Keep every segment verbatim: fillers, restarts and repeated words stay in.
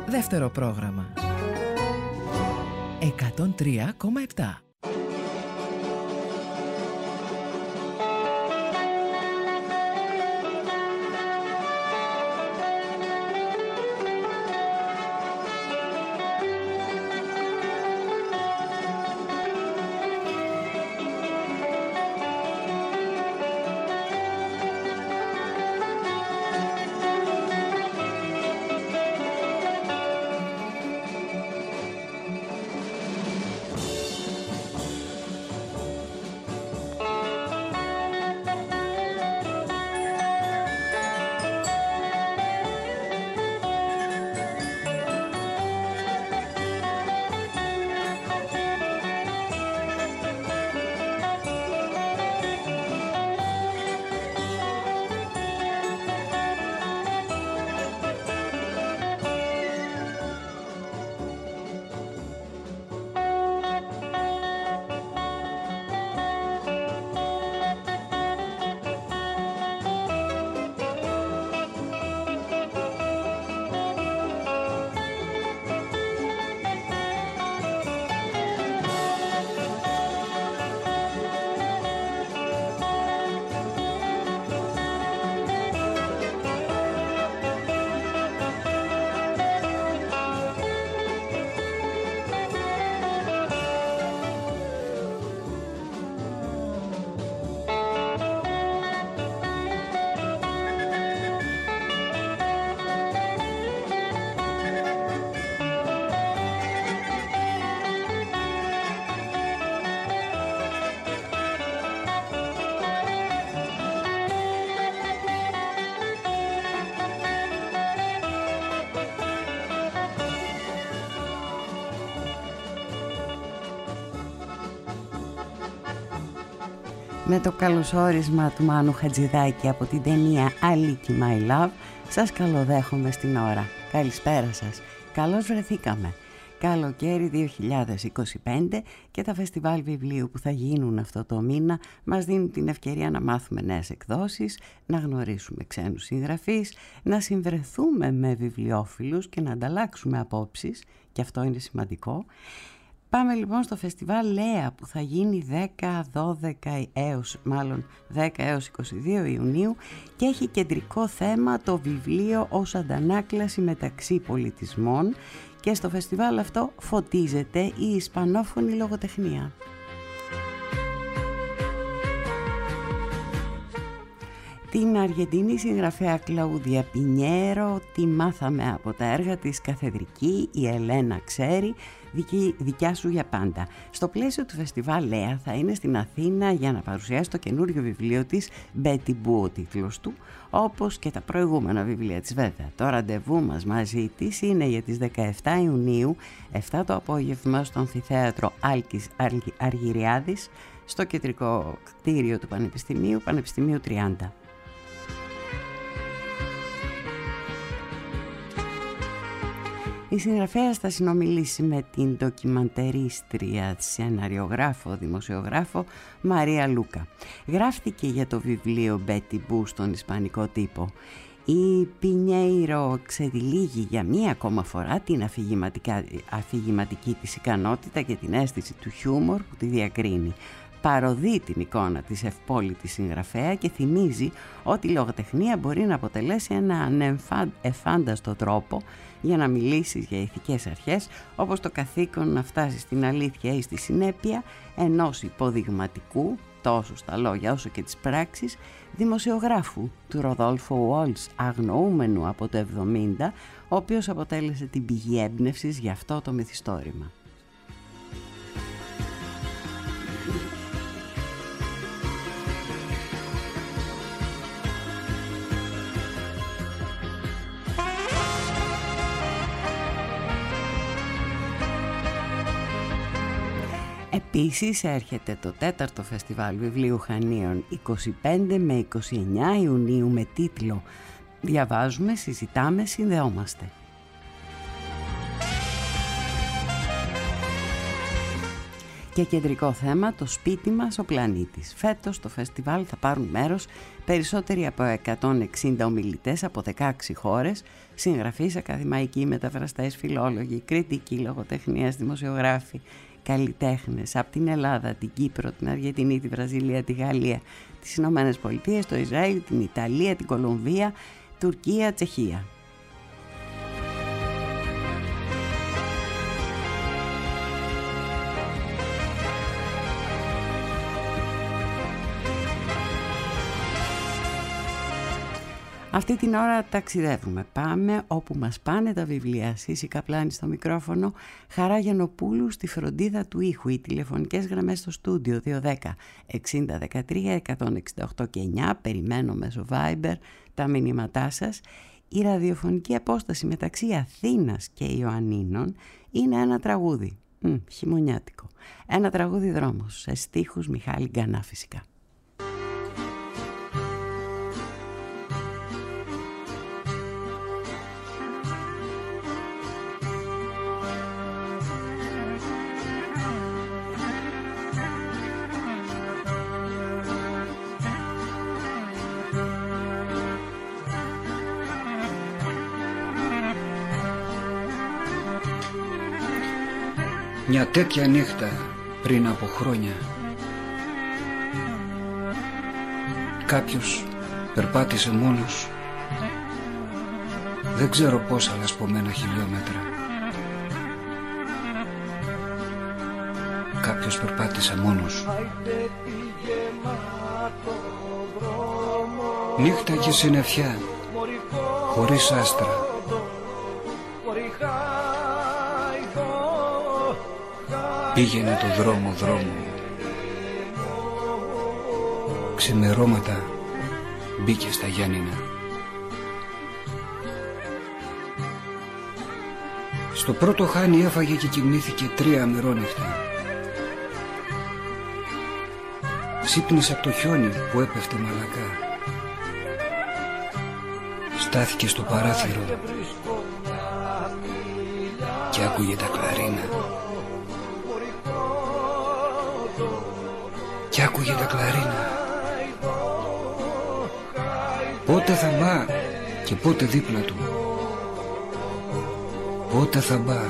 Δεύτερο πρόγραμμα εκατόν τρία κόμμα επτά. Με το καλωσόρισμα του Μάνου Χατζηδάκη από την ταινία Αλίκη My Love, σας καλοδέχομαι στην ώρα. Καλησπέρα σας. Καλώς βρεθήκαμε. Καλοκαίρι δύο χιλιάδες είκοσι πέντε και τα φεστιβάλ βιβλίου που θα γίνουν αυτό το μήνα μας δίνουν την ευκαιρία να μάθουμε νέες εκδόσεις, να γνωρίσουμε ξένους συγγραφείς, να συμβρεθούμε με βιβλιόφιλους και να ανταλλάξουμε απόψεις, και αυτό είναι σημαντικό. Πάμε λοιπόν στο φεστιβάλ Λέα που θα γίνει δέκα, δώδεκα έως, μάλλον δέκα έως είκοσι δύο Ιουνίου και έχει κεντρικό θέμα το βιβλίο ως αντανάκλαση μεταξύ πολιτισμών, και στο φεστιβάλ αυτό φωτίζεται η ισπανόφωνη λογοτεχνία. Την Αργεντινή συγγραφέα Κλαούδια Πινιέρο τη μάθαμε από τα έργα της Καθεδρική, η Ελένα ξέρει, δική, δικιά σου για πάντα. Στο πλαίσιο του φεστιβάλ Λέα θα είναι στην Αθήνα για να παρουσιάσει το καινούριο βιβλίο της, Μπέτι Μπού ο τίτλος του, όπως και τα προηγούμενα βιβλία της βέβαια. Το ραντεβού μας μαζί της είναι για τις δεκαεφτά Ιουνίου, επτά το απόγευμα στο Αμφιθέατρο Άλκης Αργυριάδης, στο κεντρικό κτίριο του Πανεπιστημίου, Πανεπιστημίου τριάντα. Η συγγραφέας θα συνομιλήσει με την ντοκιμαντερίστρια, σεναριογράφο, δημοσιογράφο Μαρία Λούκα. Γράφτηκε για το βιβλίο Μπέτι Μπού στον ισπανικό τύπο. Η Πινιέιρο ξεδιλίγει για μία ακόμα φορά την αφηγηματική της ικανότητα και την αίσθηση του χιούμορ που τη διακρίνει. Παροδεί την εικόνα της ευπόλυτης συγγραφέα και θυμίζει ότι η λογοτεχνία μπορεί να αποτελέσει ένα εφάνταστο τρόπο για να μιλήσεις για ηθικές αρχές, όπως το καθήκον να φτάσει στην αλήθεια ή στη συνέπεια ενός υποδειγματικού, τόσο στα λόγια όσο και τις πράξεις, δημοσιογράφου του Ροδόλφο Ουόλς, αγνοούμενου από το εβδομήντα, ο οποίος αποτέλεσε την πηγή έμπνευσης για αυτό το μυθιστόρημα. Επίσης έρχεται το τέταρτο φεστιβάλ βιβλίου Χανίων είκοσι πέντε με είκοσι εννέα Ιουνίου με τίτλο «Διαβάζουμε, συζητάμε, συνδεόμαστε». Και κεντρικό θέμα το σπίτι μας, ο πλανήτης. Φέτος στο φεστιβάλ θα πάρουν μέρος περισσότεροι από εκατόν εξήντα ομιλητές από δεκαέξι χώρες, συγγραφείς, ακαδημαϊκοί, μεταφραστές, φιλόλογοι, κριτικοί λογοτεχνίας, δημοσιογράφοι, καλλιτέχνες από την Ελλάδα, την Κύπρο, την Αργεντινή, τη Βραζιλία, τη Γαλλία, τις Ηνωμένες Πολιτείες, το Ισραήλ, την Ιταλία, την Κολομβία, Τουρκία, Τσεχία. Αυτή την ώρα ταξιδεύουμε, πάμε όπου μας πάνε τα βιβλία. Σύση Καπλάνη στο μικρόφωνο, Χαρά Γιαννοπούλου στη φροντίδα του ήχου. Οι τηλεφωνικές γραμμές στο στούντιο δύο ένα μηδέν εξήντα δεκατρία εκατόν εξήντα οκτώ και εννιά. Περιμένω μέσω Viber τα μηνύματά σας. Η ραδιοφωνική απόσταση μεταξύ Αθήνας και Ιωαννίνων είναι ένα τραγούδι, Μ, χειμωνιάτικο. Ένα τραγούδι δρόμος, σε στίχους Μιχάλη Γκανά φυσικά. Μια τέτοια νύχτα πριν από χρόνια κάποιος περπάτησε μόνος, δεν ξέρω πόσα λασπωμένα χιλιόμετρα. Κάποιος περπάτησε μόνος. Νύχτα και συννεφιά, χωρίς άστρα. Πήγαινε το δρόμο δρόμο. Ξημερώματα μπήκε στα Γιάννηνα. Στο πρώτο χάνι έφαγε και κοιμήθηκε τρία αμερόνυχτα. Ξύπνησε από το χιόνι που έπεφτε μαλακά. Στάθηκε στο παράθυρο και άκουγε τα κλαρίνα. Και άκουγε τα κλαρίνα. Πότε θα μπα και πότε δίπλα του. Πότε θα μπα.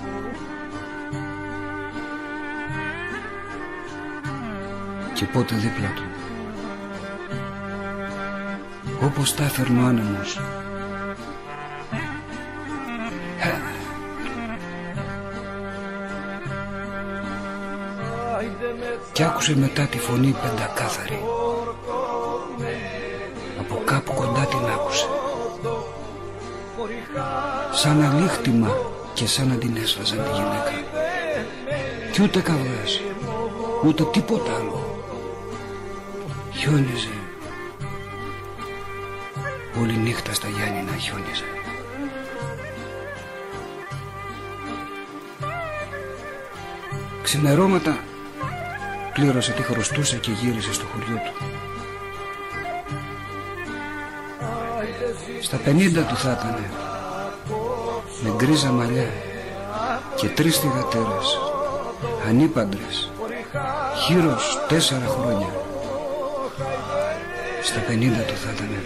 Και πότε δίπλα του. Όπως τα έφερνε ο άνεμος. Κι άκουσε μετά τη φωνή πεντακάθαρη. Από κάπου κοντά την άκουσε. Σαν αλήχτημα και σαν να την έσφαζαν τη γυναίκα. Κι ούτε καυγάς, ούτε τίποτα άλλο. Χιόνιζε. Όλη νύχτα στα Γιάννηνα χιόνιζε. Ξημερώματα πλήρωσε τι χρωστούσε και γύρισε στο χωριό του. Στα πενήντα του θα ήτανε, με γκρίζα μαλλιά και τρεις θυγατέρες, ανήπαντρες, χείρος τέσσερα χρόνια. Στα πενήντα του θα ήτανε.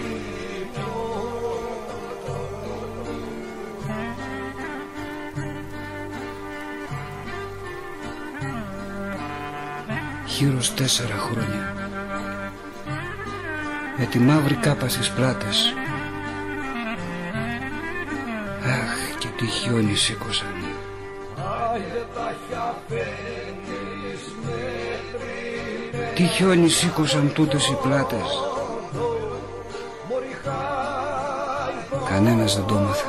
Χείρος τέσσερα χρόνια, με τη μαύρη κάπα στις πλάτες. Αχ, και τι χιόνι σήκωσαν. Τι χιόνι σήκωσαν τούτες οι πλάτες. Κανένας δεν το μάθε.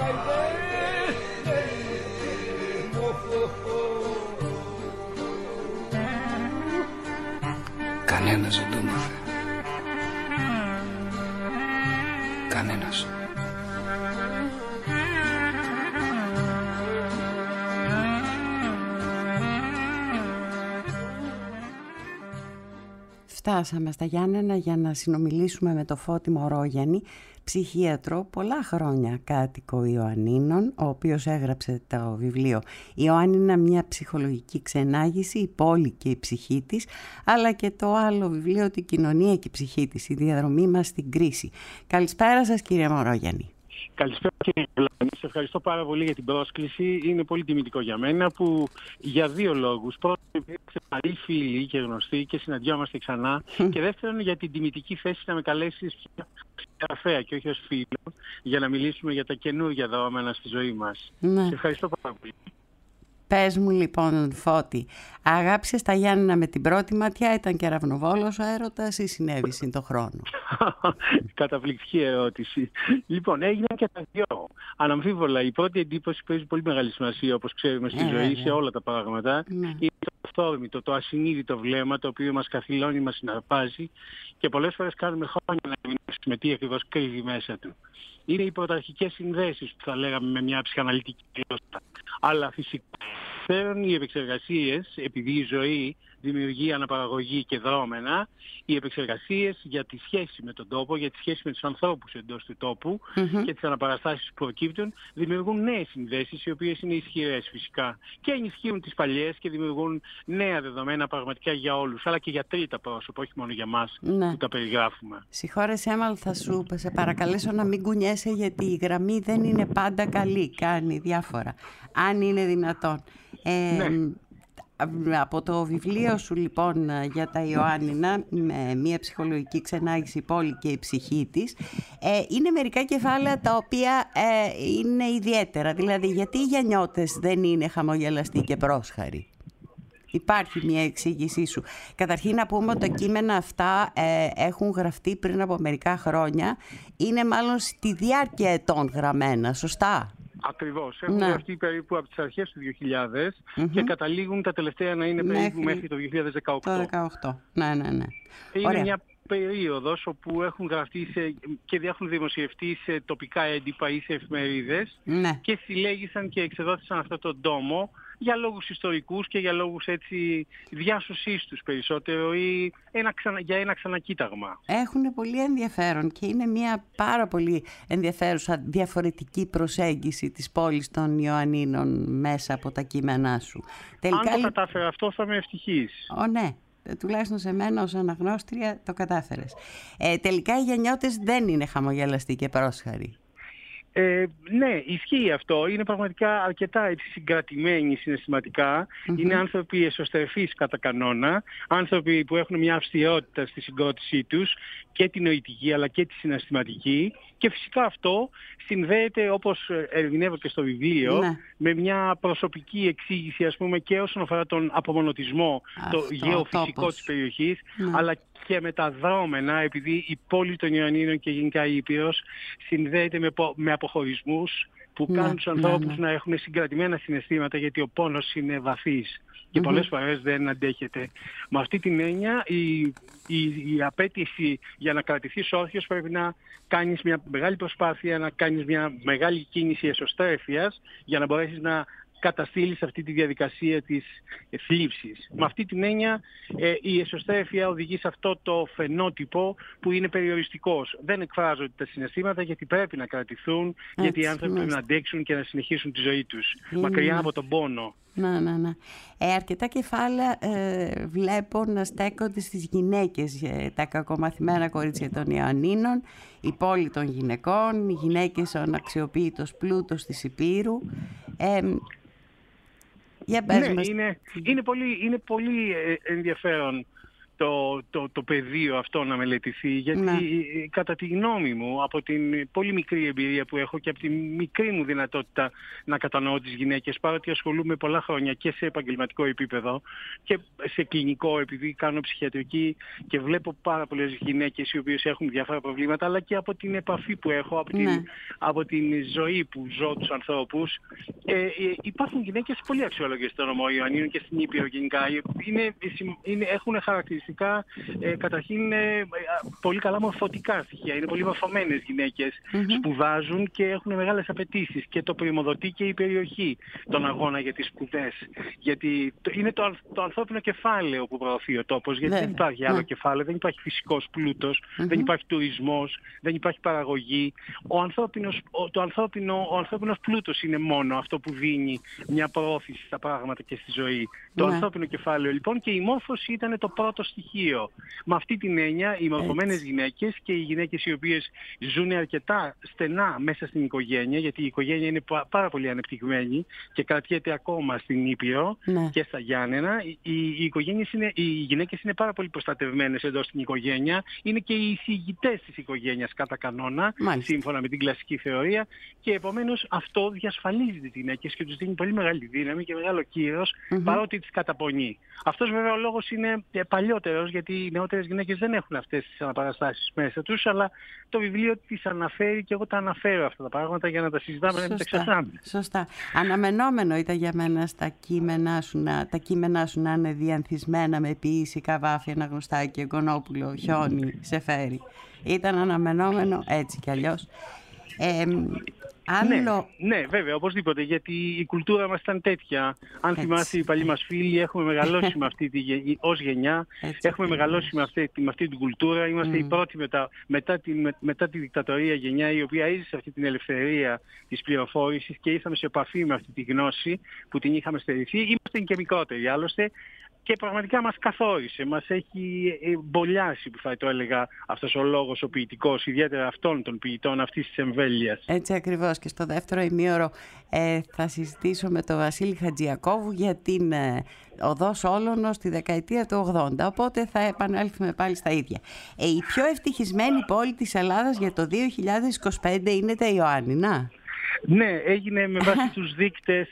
Κανένας δεν το μάθε. Κανένας. Φτάσαμε στα Γιάννενα για να συνομιλήσουμε με το Φώτη Μωρόγιαννη, ψυχίατρο, πολλά χρόνια κάτοικο Ιωαννίνων, ο οποίος έγραψε το βιβλίο «Ιωάννινα, μια ψυχολογική ξενάγηση, η πόλη και η ψυχή της», αλλά και το άλλο βιβλίο «Την κοινωνία και η ψυχή της, η διαδρομή μας στην κρίση». Καλησπέρα σας, κύριε Μωρόγιαννη. Καλησπέρα, κύριε Βλάνη. Σε ευχαριστώ πάρα πολύ για την πρόσκληση. Είναι πολύ τιμητικό για μένα που για δύο λόγους. Πρώτον, επειδή είστε καλοί φίλοι και γνωστοί και συναντιόμαστε ξανά. Και δεύτερον, για την τιμητική θέση να με καλέσεις συγγραφέα και όχι ως φίλο για να μιλήσουμε για τα καινούργια δεδομένα στη ζωή μας. Ναι. Σε ευχαριστώ πάρα πολύ. Πες μου λοιπόν, Φώτη, αγάπησες τα Γιάννενα με την πρώτη ματιά, ήταν κεραυνοβόλος ο έρωτας ή συνέβη συν το χρόνο? Καταπληκτική ερώτηση. Λοιπόν, έγιναν και τα δυο. Αναμφίβολα, η πρώτη εντύπωση παίζει πολύ μεγάλη σημασία, όπως ξέρουμε στη ε, ζωή, ε, σε όλα τα πράγματα. Ναι. Είναι το αυθόρμητο, το ασυνείδητο βλέμμα, το οποίο μας καθυλώνει, μας συναρπάζει και πολλές φορές κάνουμε χρόνια να ερμηνεύσουμε τι ακριβώς κρύβει μέσα του. Είναι οι πρωταρχικές συνδέσεις που θα λέγαμε με μια ψυχαναλυτική γλώσσα. Αλλά φυσικά φέρουν οι επεξεργασίες, επειδή η ζωή δημιουργεί αναπαραγωγή και δρόμενα, οι επεξεργασίες για τη σχέση με τον τόπο, για τη σχέση με τους ανθρώπους εντός του τόπου mm-hmm. και τις αναπαραστάσεις που προκύπτουν, δημιουργούν νέες συνδέσεις, οι οποίες είναι ισχυρές φυσικά και ενισχύουν τις παλιές και δημιουργούν νέα δεδομένα πραγματικά για όλους, αλλά και για τρίτα πρόσωπα, όχι μόνο για μας ναι. που τα περιγράφουμε. Συγχώρεσέ με, θα σου σε παρακαλέσω να μην κουνιέσαι, γιατί η γραμμή δεν είναι πάντα καλή, κάνει διάφορα, αν είναι δυνατόν. Ε, ναι. Από το βιβλίο σου λοιπόν για τα Ιωάννινα, με μια ψυχολογική ξενάγηση, η πόλη και η ψυχή της, ε, είναι μερικά κεφάλαια τα οποία ε, είναι ιδιαίτερα. Δηλαδή, γιατί οι γενιώτες δεν είναι χαμογελαστοί και πρόσχαροι? Υπάρχει μια εξήγησή σου. Καταρχήν να πούμε ότι τα κείμενα αυτά ε, έχουν γραφτεί πριν από μερικά χρόνια. Είναι μάλλον στη διάρκεια ετών γραμμένα, σωστά? Ακριβώς. Έχουν ναι. γραφτεί περίπου από τις αρχές του δύο χιλιάδες mm-hmm. και καταλήγουν τα τελευταία να είναι περίπου μέχρι, μέχρι το δύο χιλιάδες δεκαοκτώ. Το δεκαοκτώ. Ναι, ναι, ναι. Είναι Ωραία. μια περίοδος όπου έχουν γραφτεί σε, και έχουν δημοσιευτεί σε τοπικά έντυπα ή σε εφημερίδες ναι. και συλλέγησαν και εξεδόθησαν αυτόν τον τόμο για λόγους ιστορικούς και για λόγους έτσι διάσωσής τους περισσότερο ή ένα ξανα, για ένα ξανακοίταγμα. Έχουν πολύ ενδιαφέρον και είναι μια πάρα πολύ ενδιαφέρουσα διαφορετική προσέγγιση της πόλης των Ιωαννίνων μέσα από τα κείμενά σου. Τελικά, αν το κατάφερα αυτό θα είμαι ευτυχής. Ω, ναι. Τουλάχιστον σε μένα ως αναγνώστρια το κατάφερες. Ε, τελικά οι γενιώτες δεν είναι χαμογελαστοί και πρόσχαροι. Ε, ναι, ισχύει αυτό. Είναι πραγματικά αρκετά έτσι, συγκρατημένοι συναισθηματικά. Mm-hmm. Είναι άνθρωποι εσωστρεφείς κατά κανόνα. Άνθρωποι που έχουν μια αυστηρότητα στη συγκρότησή τους, και την νοητική αλλά και τη συναισθηματική. Και φυσικά αυτό συνδέεται, όπως ερμηνεύω και στο βιβλίο, ναι. με μια προσωπική εξήγηση, ας πούμε, και όσον αφορά τον απομονωτισμό, αυτό, το γεωφυσικό της περιοχής, ναι. αλλά και με τα δρόμενα, επειδή η πόλη των Ιωαννίνων και γενικά η Ήπειρος συνδέεται με, με αποχωρισμούς που ναι, κάνουν τους ανθρώπους ναι, ναι. να έχουν συγκρατημένα συναισθήματα, γιατί ο πόνος είναι βαθύς και mm-hmm. πολλές φορές δεν αντέχεται. Με αυτή την έννοια η, η, η απέτηση για να κρατηθείς όρθιος πρέπει να κάνεις μια μεγάλη προσπάθεια, να κάνεις μια μεγάλη κίνηση εσωστρέφειας για να μπορέσεις να καταστήλεις αυτή τη διαδικασία της θλίψης. Με αυτή την έννοια ε, η εσωστρέφεια οδηγεί σε αυτό το φαινότυπο που είναι περιοριστικός. Δεν εκφράζονται τα συναισθήματα γιατί πρέπει να κρατηθούν, έτσι, γιατί οι άνθρωποι πρέπει να αντέξουν και να συνεχίσουν τη ζωή τους, είναι. μακριά από τον πόνο. Να, να, να. Ε, αρκετά κεφάλαια ε, βλέπω να στέκονται στις γυναίκες, ε, τα κακομαθημένα κορίτσια των Ιωαννίνων, η πόλη των γυναικών, οι γυναίκες ο αναξιοποιητός πλούτος της Υπήρου. Ε, για πες ναι, μας. Είναι, είναι, πολύ, είναι πολύ ενδιαφέρον το, το, το πεδίο αυτό να μελετηθεί, γιατί ναι. κατά τη γνώμη μου, από την πολύ μικρή εμπειρία που έχω και από τη μικρή μου δυνατότητα να κατανοώ τις γυναίκες, παρότι ασχολούμαι πολλά χρόνια και σε επαγγελματικό επίπεδο και σε κλινικό, επειδή κάνω ψυχιατρική και βλέπω πάρα πολλές γυναίκες οι οποίες έχουν διάφορα προβλήματα, αλλά και από την επαφή που έχω, από την, ναι. από την ζωή που ζω τους ανθρώπους. Ε, ε, υπάρχουν γυναίκες πολύ αξιόλογες στον νομό Ιωαννίνων και στην Ήπειρο γενικά. Είναι, είναι, έχουν χαρακτηριστικά χαρακτηριστικά, ε, καταρχήν είναι πολύ καλά μορφωτικά στοιχεία. Είναι πολύ μορφωμένες γυναίκες, mm-hmm. σπουδάζουν και έχουν μεγάλες απαιτήσεις και το πρημοδοτεί και η περιοχή τον αγώνα για τις σπουδές. Γιατί είναι το, το ανθρώπινο κεφάλαιο που προωθεί ο τόπος, γιατί yeah. δεν υπάρχει άλλο yeah. κεφάλαιο, δεν υπάρχει φυσικός πλούτος, mm-hmm. δεν υπάρχει τουρισμός, δεν υπάρχει παραγωγή. Ο ανθρώπινος, ο, το ανθρώπινο, ο ανθρώπινος πλούτος είναι μόνο αυτό που δίνει μια προώθηση στα πράγματα και στη ζωή. Το yeah. ανθρώπινο κεφάλαιο λοιπόν, και η μόρφωση ήταν το πρώτο στοιχείο. Με αυτή την έννοια οι μορφωμένες γυναίκες και οι γυναίκες οι οποίες ζουν αρκετά στενά μέσα στην οικογένεια, γιατί η οικογένεια είναι πάρα πολύ ανεπτυγμένη και κρατιέται ακόμα στην Ήπειρο ναι. και στα Γιάννενα. Οι, οι, είναι, οι γυναίκες είναι πάρα πολύ προστατευμένες εδώ στην οικογένεια. Είναι και οι εισηγητές της οικογένειας κατά κανόνα, Μάλιστα. σύμφωνα με την κλασική θεωρία, και επομένως αυτό διασφαλίζει τις γυναίκες και τους δίνει πολύ μεγάλη δύναμη και μεγάλο κύρος, mm-hmm. παρότι τις καταπονεί. Αυτός βέβαια ο λόγος είναι παλιότερος, γιατί οι νεότερες γυναίκες δεν έχουν αυτές τις αναπαραστάσεις μέσα τους, αλλά το βιβλίο τις αναφέρει και εγώ τα αναφέρω αυτά τα πράγματα για να τα συζητάμε, να μην τα ξεχνάμε. Σωστά. Αναμενόμενο ήταν για μένα στα κείμενά σου να, τα κείμενά σου να είναι διανθισμένα με ποίηση, Καβάφη, Αναγνωστάκη, Εγκονόπουλο, Χιόνι, Σεφέρι. Ήταν αναμενόμενο έτσι κι αλλιώς. Ε, άλλο... ναι, ναι, βέβαια, οπωσδήποτε, γιατί η κουλτούρα μας ήταν τέτοια. Αν έτσι. θυμάσαι οι παλιοί μας φίλοι, έχουμε μεγαλώσει με αυτή τη, ως γενιά, έτσι. έχουμε μεγαλώσει με αυτή, με αυτή την κουλτούρα. Είμαστε mm. οι πρώτοι μετά, μετά, τη, με, μετά τη δικτατορία γενιά, η οποία έζησε αυτή την ελευθερία της πληροφόρησης και ήρθαμε σε επαφή με αυτή τη γνώση που την είχαμε στερηθεί. Είμαστε και μικρότεροι άλλωστε. Και πραγματικά μας καθόρισε, μας έχει μπολιάσει, που θα το έλεγα, αυτός ο λόγος ο ποιητικός, ιδιαίτερα αυτών των ποιητών αυτής της εμβέλειας. Έτσι ακριβώς. Και στο δεύτερο ημίωρο ε, θα συζητήσω με τον Βασίλη Χατζιακόβου για την ε, Οδός Όλωνο στη δεκαετία του ογδόντα. Οπότε θα επανέλθουμε πάλι στα ίδια. Ε, η πιο ευτυχισμένη πόλη της Ελλάδας για το δύο χιλιάδες είκοσι πέντε είναι τα Ιωάννινα. Ναι, έγινε με βάση τους δείκτες,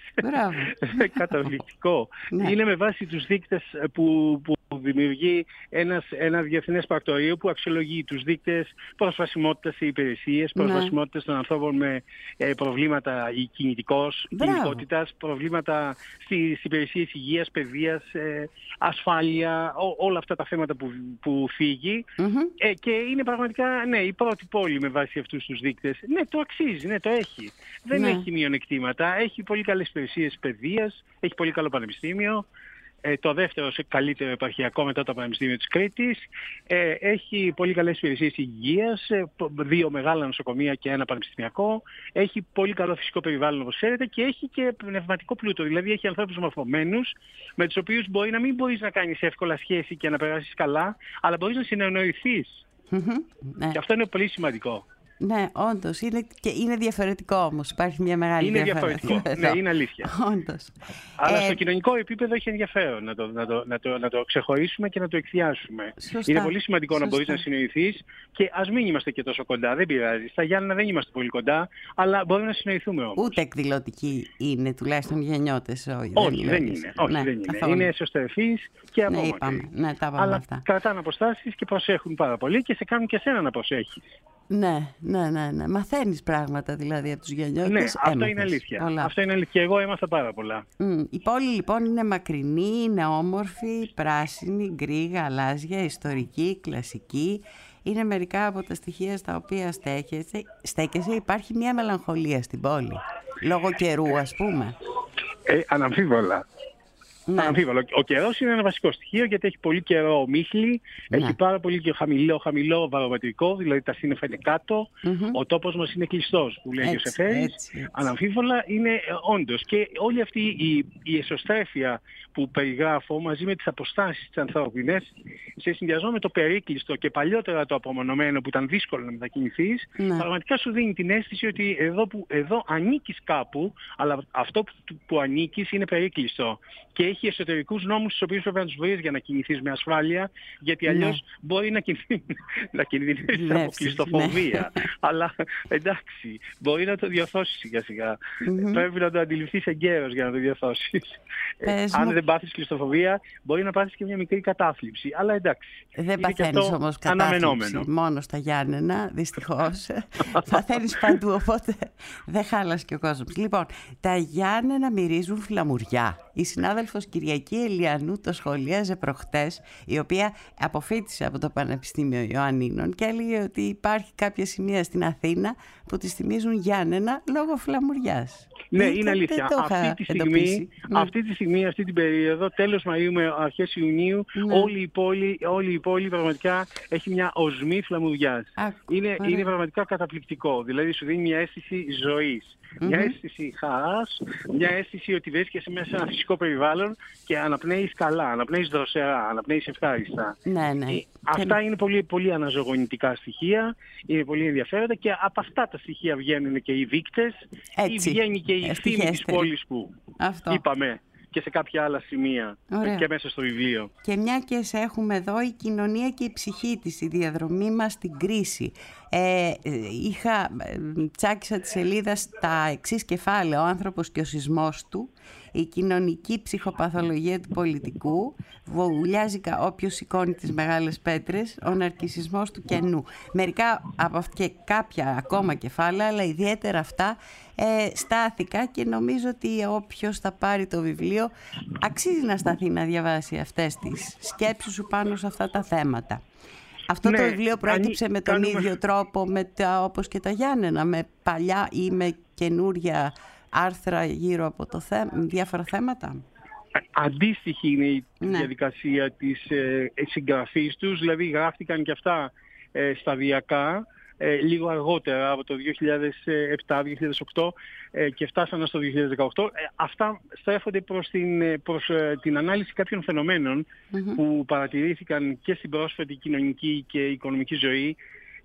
καταπληκτικό, ναι. είναι με βάση τους δείκτες που, που δημιουργεί ένας, ένα διεθνές πρακτορείο που αξιολογεί τους δείκτες προσβασιμότητας σε υπηρεσίες, προσβασιμότητας ναι. των ανθρώπων με ε, προβλήματα κινητικός, κινητικότητας, προβλήματα στις υπηρεσίες υγείας, παιδείας, ε, ασφάλεια, ό, όλα αυτά τα θέματα που, που φύγει mm-hmm. ε, και είναι πραγματικά ναι, η πρώτη πόλη με βάση αυτούς τους δείκτες. Ναι, το αξίζει, ναι, το έχει. Δεν ναι. έχει μειονεκτήματα, έχει πολύ καλές υπηρεσίες παιδείας, έχει πολύ καλό πανεπιστήμιο. Ε, το δεύτερο σε καλύτερο επαρχιακό μετά το Πανεπιστήμιο της Κρήτης. Ε, έχει πολύ καλές υπηρεσίες υγείας, δύο μεγάλα νοσοκομεία και ένα πανεπιστημιακό. Έχει πολύ καλό φυσικό περιβάλλον, όπως ξέρετε, και έχει και πνευματικό πλούτο. Δηλαδή έχει ανθρώπους μορφωμένους, με τους οποίους μπορεί να μην μπορείς να κάνεις εύκολα σχέση και να περάσεις καλά, αλλά μπορείς να συνεννοηθείς. Mm-hmm. Ναι. Και αυτό είναι πολύ σημαντικό. Ναι, όντως. Είναι, και είναι διαφορετικό όμως. Υπάρχει μια μεγάλη είναι διαφορά. διαφορετικό. Ναι, είναι αλήθεια. Όντως. Αλλά ε... στο κοινωνικό επίπεδο έχει ενδιαφέρον να το, να, το, να, το, να το ξεχωρίσουμε και να το εκθιάσουμε. Σωστά. Είναι πολύ σημαντικό Σωστά. να μπορείς να συνοηθείς και ας μην είμαστε και τόσο κοντά. Δεν πειράζει. Στα Γιάννενα δεν είμαστε πολύ κοντά, αλλά μπορούμε να συνοηθούμε όμως. Ούτε εκδηλωτικοί είναι, τουλάχιστον γεννιώτες. Όχι, όχι δεν είναι. Όχι, ναι, δεν είναι. Καθόλου. Είναι εσωστρεφείς και απόμακροι. Ναι, ναι, τα αλλά αυτά. κρατάνε αποστάσεις και προσέχουν πάρα πολύ και σε κάνουν και σένα να προσέχεις. Ναι, ναι, ναι, ναι. Μαθαίνεις πράγματα δηλαδή από τους γενιώτες. Ναι, αυτό έμαθες είναι αλήθεια. πολλά. Αυτό είναι αλήθεια. Εγώ έμαθα πάρα πολλά. Mm. Η πόλη λοιπόν είναι μακρινή, είναι όμορφη, πράσινη, γκρι, γαλάζια, ιστορική, κλασική. Είναι μερικά από τα στοιχεία στα οποία στέκεσαι. στέκεσαι. Υπάρχει μια μελαγχολία στην πόλη. Λόγω καιρού, ας πούμε. Ε, αναμφίβολα. Ναι. Αναμφίβολο. Ο καιρός είναι ένα βασικό στοιχείο, γιατί έχει πολύ καιρό ομίχλη, ναι. έχει πάρα πολύ και χαμηλό, χαμηλό βαρομετρικό, δηλαδή τα σύννεφα είναι κάτω, mm-hmm. ο τόπος μας είναι κλειστός, που λέει ο Σεφέρης. Αναμφίβολα είναι όντως. Και όλη αυτή η, η εσωστρέφεια που περιγράφω μαζί με τις αποστάσεις της ανθρώπινες, σε συνδυασμό με το περίκλειστο και παλιότερα το απομονωμένο που ήταν δύσκολο να μετακινηθείς, ναι. πραγματικά σου δίνει την αίσθηση ότι εδώ, που, εδώ ανήκεις κάπου, αλλά αυτό που, που ανήκεις είναι περίκλειστο. Και έχει εσωτερικούς νόμους στους οποίους πρέπει να τους βρεις για να κινηθείς με ασφάλεια, γιατί αλλιώς ναι. μπορεί να κινηθείς από κλειστοφοβία. Ναι. Αλλά εντάξει, μπορεί να το διορθώσεις σιγά σιγά. Mm-hmm. Πρέπει να το αντιληφθείς εγκαίρως για να το διορθώσεις. Ε, αν δεν πάθεις κλειστοφοβία, μπορεί να πάθεις και μια μικρή κατάθλιψη. Αλλά εντάξει. Δεν παθαίνεις όμως κατάθλιψη μόνο στα Γιάννενα, δυστυχώς. Παθαίνεις παντού, οπότε δεν χάλασε και ο κόσμος. Λοιπόν, τα Γιάννενα μυρίζουν φλαμουριά. Η συνάδελφος Κυριακή Ελιανού το σχολίαζε προχτές, η οποία αποφοίτησε από το Πανεπιστήμιο Ιωαννίνων και έλεγε ότι υπάρχει κάποια σημεία στην Αθήνα που τις θυμίζουν Γιάννενα λόγω φλαμουριάς. Ναι, είναι αλήθεια. Αυτή τη, στιγμή, αυτή τη στιγμή, αυτή την περίοδο, τέλος Μαΐου με αρχές Ιουνίου, ναι. όλη, η πόλη, όλη η πόλη πραγματικά έχει μια οσμή φλαμουριάς. Είναι, είναι πραγματικά καταπληκτικό. Δηλαδή σου δίνει μια αίσθηση ζωής. Mm-hmm. Μια αίσθηση χαράς, μια αίσθηση ότι βρίσκεσαι μέσα σε ένα φυσικό περιβάλλον και αναπνέεις καλά, αναπνέεις δροσερά, αναπνέεις ευχάριστα. Ναι, ναι. Αυτά και... είναι πολύ, πολύ αναζωογονητικά στοιχεία, είναι πολύ ενδιαφέροντα και από αυτά τα στοιχεία βγαίνουν και οι δείκτες, ή βγαίνει και η φήμη της πόλης που Αυτό. είπαμε και σε κάποια άλλα σημεία. Ωραία. Και μέσα στο βιβλίο. Και μια και σε έχουμε εδώ, η κοινωνία και η ψυχή της, η διαδρομή μας στην κρίση. Ε, είχα, τσάκισα τη σελίδα στα εξής κεφάλαια: ο άνθρωπος και ο σεισμός του, η κοινωνική ψυχοπαθολογία του πολιτικού, βουλιάζει όποιος σηκώνει τις μεγάλες πέτρες, ο ναρκισσισμός του κενού. Μερικά από αυτά και κάποια ακόμα κεφάλαια, αλλά ιδιαίτερα αυτά ε, στάθηκα και νομίζω ότι όποιος θα πάρει το βιβλίο αξίζει να σταθεί να διαβάσει αυτές τις σκέψεις σου πάνω σε αυτά τα θέματα. Αυτό ναι, το βιβλίο προέκυψε με τον κάνουμε... ίδιο τρόπο με τα, όπως και τα Γιάννενα, με παλιά ή με καινούρια άρθρα γύρω από το θέ... διάφορα θέματα. Αντίστοιχη είναι η ναι. διαδικασία της ε, συγγραφής τους, δηλαδή γράφτηκαν και αυτά ε, σταδιακά, ε, λίγο αργότερα από το δύο χιλιάδες επτά δύο χιλιάδες οκτώ ε, και φτάσανε στο δύο χιλιάδες δεκαοκτώ. Ε, αυτά στρέφονται προς την, προς, ε, την ανάλυση κάποιων φαινομένων mm-hmm. που παρατηρήθηκαν και στην πρόσφατη κοινωνική και οικονομική ζωή,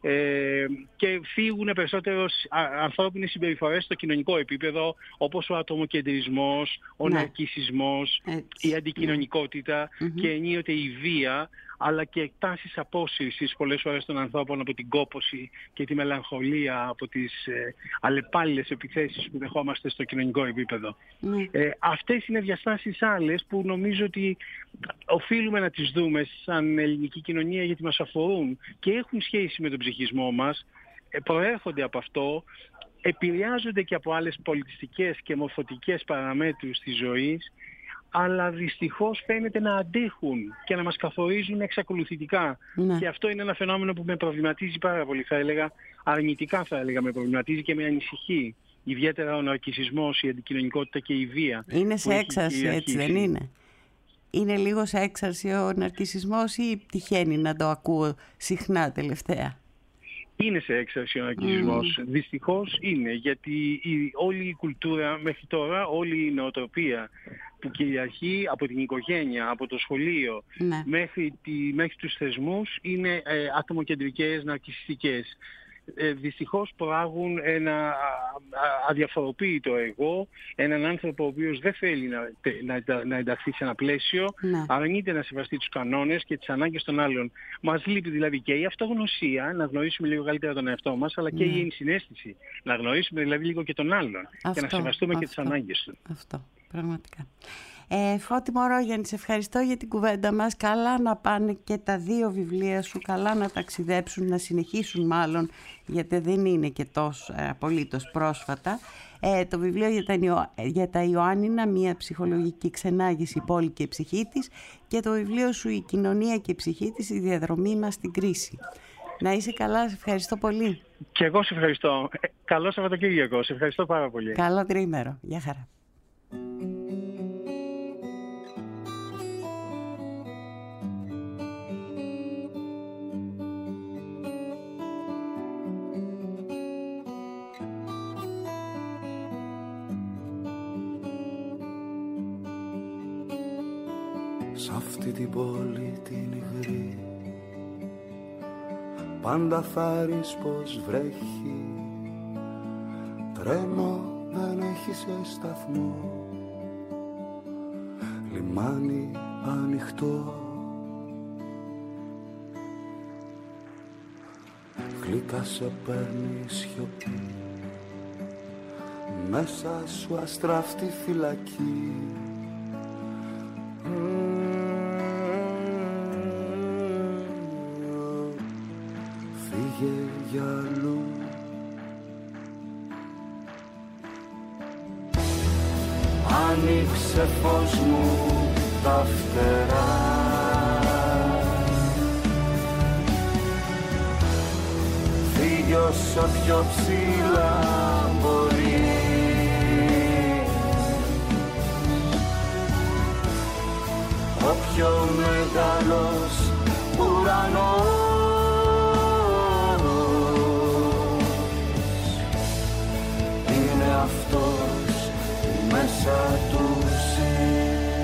Ε, και φύγουν περισσότερο ανθρώπινες συμπεριφορές στο κοινωνικό επίπεδο, όπως ο ατομοκεντρισμός, ο ναι. ναρκισσισμός, η αντικοινωνικότητα mm-hmm. και ενίοτε η βία, αλλά και τάσεις απόσυρσης πολλές φορές των ανθρώπων από την κόπωση και τη μελαγχολία, από τις ε, αλλεπάλληλες επιθέσεις που δεχόμαστε στο κοινωνικό επίπεδο. Mm. Ε, αυτές είναι διαστάσεις άλλες που νομίζω ότι οφείλουμε να τις δούμε σαν ελληνική κοινωνία, γιατί μας αφορούν και έχουν σχέση με τον ψυχισμό μας, ε, προέρχονται από αυτό, επηρεάζονται και από άλλες πολιτιστικές και μορφωτικές παραμέτρους της ζωής, αλλά δυστυχώς φαίνεται να αντέχουν και να μας καθορίζουν εξακολουθητικά. Ναι. Και αυτό είναι ένα φαινόμενο που με προβληματίζει πάρα πολύ, θα έλεγα, αρνητικά θα έλεγα, με προβληματίζει και με ανησυχεί. Ιδιαίτερα ο ναρκισσισμός, η αντικοινωνικότητα και η βία. Είναι σε έξαρση, έτσι δεν είναι? Είναι λίγο σε έξαρση ο ναρκισσισμός ή τυχαίνει να το ακούω συχνά τελευταία? Είναι σε έξαρση ο ναρκισσισμός. Mm. Δυστυχώς είναι, γιατί η, όλη η κουλτούρα μέχρι τώρα, όλη η νοοτροπία που κυριαρχεί από την οικογένεια, από το σχολείο ναι. μέχρι, τη, μέχρι τους θεσμούς είναι ε, ατομοκεντρικές, ναρκισσιστικές. Ε, δυστυχώς προάγουν ένα αδιαφοροποίητο εγώ, έναν άνθρωπο ο οποίος δεν θέλει να, να, να ενταχθεί σε ένα πλαίσιο, ναι. αρνείται να σεβαστεί τους κανόνες και τις ανάγκες των άλλων. Μας λείπει δηλαδή και η αυτογνωσία, να γνωρίσουμε λίγο καλύτερα τον εαυτό μας, αλλά και ναι. η ενσυναίσθηση, να γνωρίσουμε δηλαδή λίγο και τον άλλον αυτό, και να σεβαστούμε αυτό, και τις ανάγκες του. Αυτό, πραγματικά. Ε, Φώτη Μωρόγιαννη, σε ευχαριστώ για την κουβέντα μας. Καλά να πάνε και τα δύο βιβλία σου, καλά να ταξιδέψουν, να συνεχίσουν μάλλον, γιατί δεν είναι και τόσο ε, απολύτως πρόσφατα. Ε, το βιβλίο για τα, για τα Ιωάννινα, μια ψυχολογική ξενάγηση, η πόλη και η ψυχή της, και το βιβλίο σου «Η κοινωνία και η ψυχή της, η διαδρομή μας στην κρίση». Να είσαι καλά, σε ευχαριστώ πολύ. Και εγώ σε ευχαριστώ. Ε, καλό Σαββατοκύριακο, σε ευχαριστώ πάρα πολύ. Καλό τριήμερο, γεια χαρά. Σ' αυτή την πόλη την υγρή πάντα θα ρεις πως βρέχει, τρένο δεν έχει σε σταθμό, λιμάνι ανοιχτό, γλυκά σε παίρνει σιωπή, μέσα σου αστράφτη φυλακή. Φύγε για αλλού. Άνοιξε φως μου τα φτερά, φύγει όσο πιο ψηλά μπορεί. Ο πιο μεγάλος ουρανός είναι αυτός που μέσα του ζει.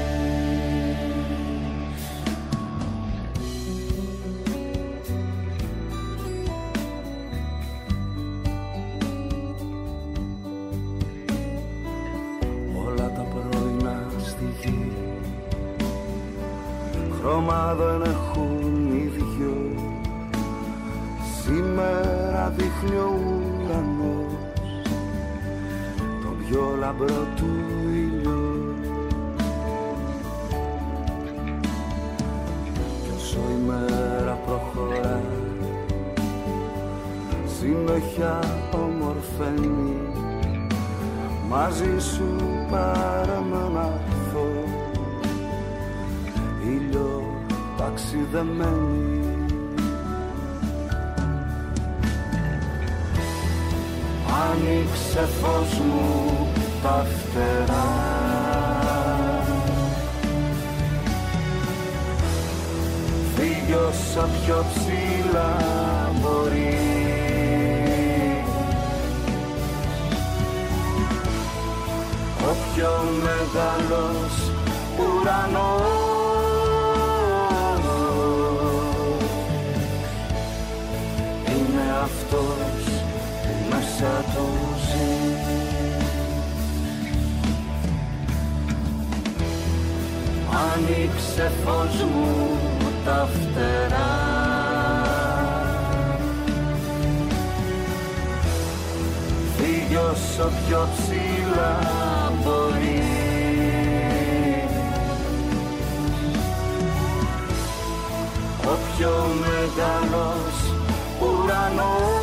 Όλα τα πρωινά στη γη χρώμα δεν έχουν ίδιο. Σήμερα δείχνει ο ουρανός τον πιο λαμπρό του ήλιο. Κι όσο η μέρα προχωρά συνέχεια ομορφαίνει, μαζί σου παραμεναθώ ήλιο ταξιδεμένη. Άνοιξε φως μου τα φτερά, φύγει όσο πιο ψηλά μπορεί. Ο πιο μεγάλος ουρανός είναι αυτός που μέσα του ζει. Άνοιξε φως μου τα φτερά, φύγει όσο πιο ψηλά μπορεί. Ο πιο μεγάλος ουρανός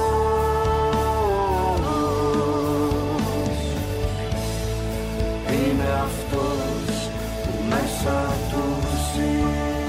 είναι αυτός που μέσα του ζει.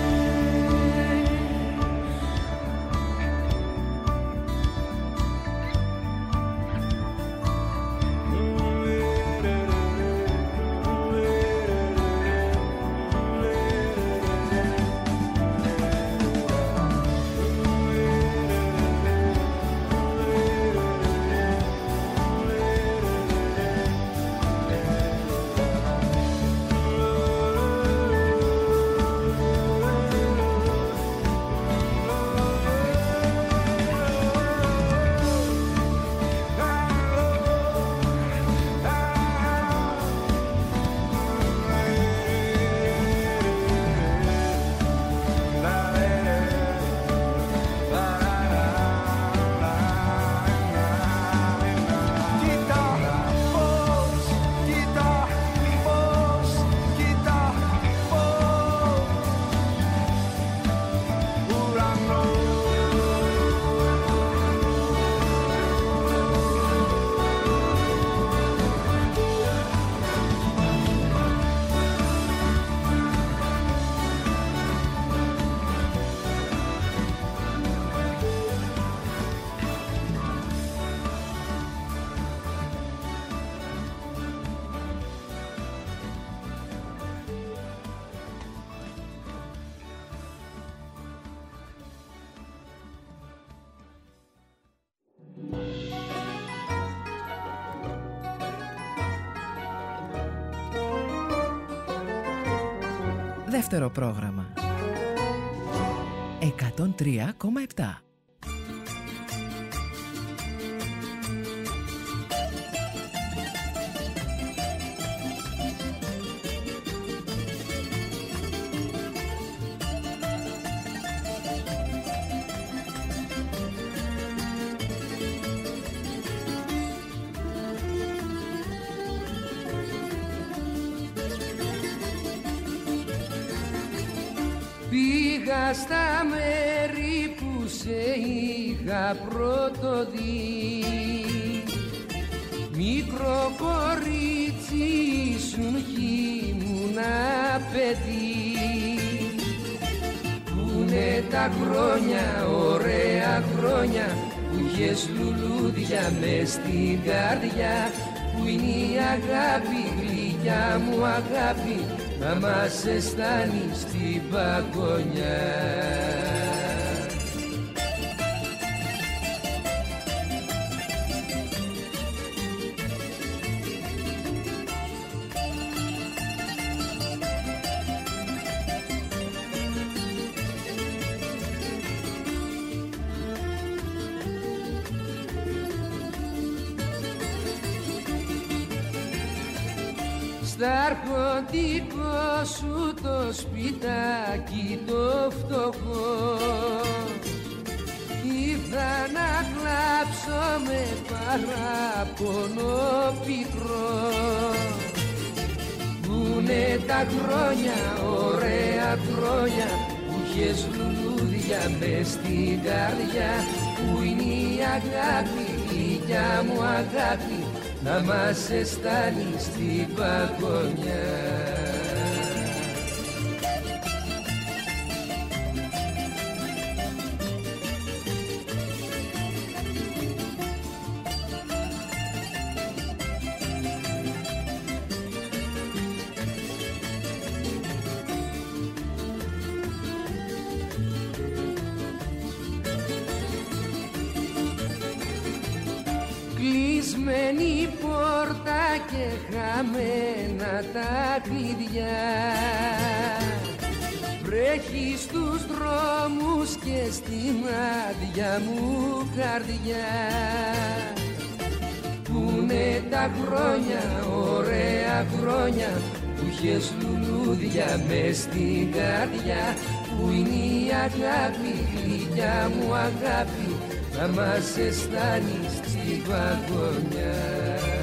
Δεύτερο πρόγραμμα εκατόν τρία κόμμα επτά. Πήγα στα μέρη που σε είχα πρώτο δει, μικρό κορίτσι εσύ ήσουν κι ήμουνα παιδί. Πούνε τα χρόνια, ωραία χρόνια που είχες λουλούδια μες στην καρδιά. Που είναι η αγάπη, γλυκιά μου αγάπη, να μας αισθάνει στην παγωνιά. Στ' αρχοντικό σου το σπιτάκι το φτωχό ήρθα να κλάψω με παράπονο πικρό. Πούνε τα χρόνια, ωραία χρόνια που είχες λουλούδια μες στην καρδιά. Που είναι η αγάπη, γλυκιά μου αγάπη, να μας αισθάνει στην παγωνιά. Κλεισμένη πόρτα και χαμένα τα κλειδιά. Βρέχει στους δρόμους και στην άδεια μου καρδιά. Πούνε τα χρόνια, ωραία χρόνια που είχες λουλούδια μες στην καρδιά. Που είναι η αγάπη, γλυκιά μου αγάπη, να μας αισθάνει στην παγωνιά.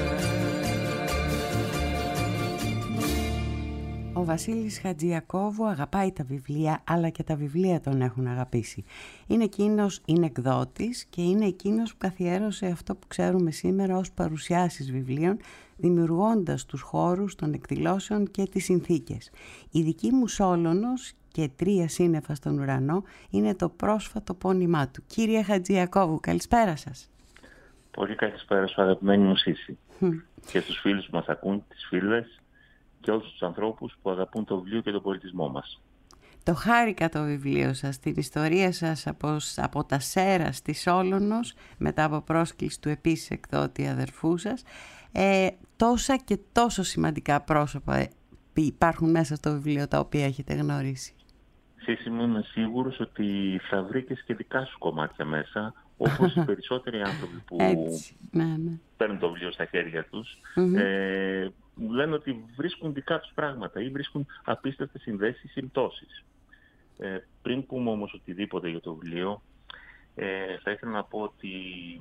Ο Βασίλης Χατζιακόβου αγαπάει τα βιβλία, αλλά και τα βιβλία τον έχουν αγαπήσει. Είναι εκείνος, είναι εκδότης και είναι εκείνος που καθιέρωσε αυτό που ξέρουμε σήμερα ως παρουσιάσεις βιβλίων, δημιουργώντας τους χώρους των εκδηλώσεων και τις συνθήκες. Η δική μου Σόλωνος και τρία σύννεφα στον ουρανό είναι το πρόσφατο πόνημά του. Κύριε Χατζιακόβου, καλησπέρα σας. Πολύ καλησπέρα σου, αγαπημένη μου Σύση. Mm. Και στους φίλους που μας ακούν, τις φίλες και όλους τους ανθρώπους που αγαπούν το βιβλίο και τον πολιτισμό μας. Το χάρηκα το βιβλίο σας, την ιστορία σας από, από τα Σέρα στη Σόλωνος, μετά από πρόσκληση του επίσης εκδότη αδερφού σας. Ε, τόσα και τόσο σημαντικά πρόσωπα υπάρχουν μέσα στο βιβλίο τα οποία έχετε γνωρίσει. Σύση μου, είμαι σίγουρος ότι θα βρήκες και δικά σου κομμάτια μέσα, όπως οι περισσότεροι άνθρωποι που Έτσι, ναι, ναι. παίρνουν το βιβλίο στα χέρια τους. Mm-hmm. Ε, μου λένε ότι βρίσκουν δικά τους πράγματα ή βρίσκουν απίστευτες συνδέσεις ή συμπτώσεις. Ε, πριν πούμε όμως οτιδήποτε για το βιβλίο, ε, θα ήθελα να πω ότι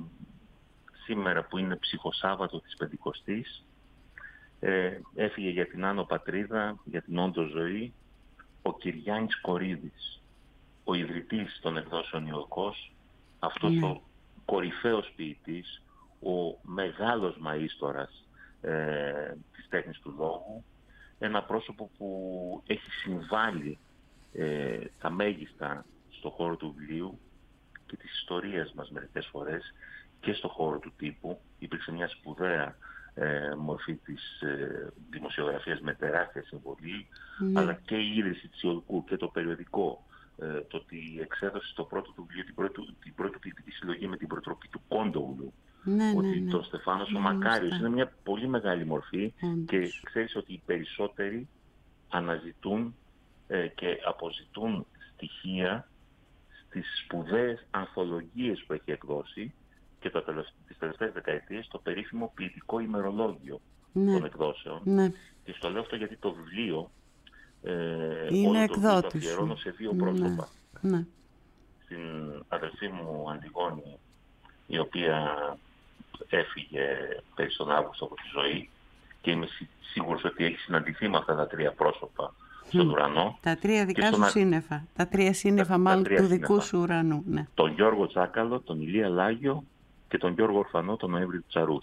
σήμερα που είναι ψυχοσάββατο της Πεντηκοστής, ε, έφυγε για την Άνω Πατρίδα, για την όντω ζωή, ο Κυριάννης Κορίδης, ο ιδρυτής των εκδόσεων Ιωκός, αυτός mm. ο κορυφαίος ποιητής, ο μεγάλος μαΐστορας ε, της τέχνης του λόγου, ένα πρόσωπο που έχει συμβάλει ε, τα μέγιστα στο χώρο του βιβλίου και της ιστορίας μας μερικές φορές και στο χώρο του τύπου. Υπήρξε μια σπουδαία ε, μορφή της ε, δημοσιογραφίας με τεράστια συμβολή, mm. αλλά και η ίδρυση της Ιωκού και το περιοδικό, ε, το ότι εξέδωσε το πρώτο του βιβλίο, την πρώτη, την πρώτη ποιητική συλλογή με την προτροπή του Κόντογλου, ναι, ότι ναι, ναι. τον Στεφάνος ο Μακάριος, είναι μια πολύ μεγάλη μορφή mm. και ξέρεις ότι οι περισσότεροι αναζητούν ε, και αποζητούν στοιχεία στις σπουδαίες ανθολογίες που έχει εκδώσει και τα τελευταίες, τις τελευταίες δεκαετίες το περίφημο ποιητικό ημερολόγιο ναι. των εκδόσεων. Ναι. Και στο λέω αυτό γιατί το βιβλίο ε, είναι όλο το, το αφιερώνω σε δύο πρόσωπα. Ναι. Ναι. Στην αδελφή μου Αντιγόνη, η οποία έφυγε πέρυσι τον Αύγουστο από τη ζωή και είμαι σίγουρος ότι έχει συναντηθεί με αυτά τα τρία πρόσωπα στον ουρανό. Τα τρία δικά σου στον... σύννεφα. Τα τρία σύννεφα τα, μάλλον τα του δικού σύννεφα. Σου ουρανού. Ναι. Τον Γιώργο Τσάκαλο, τον Ηλία Λάγιο και τον Γιώργο Ορφανό, τον Νοέμβρη του Τσαρούχη.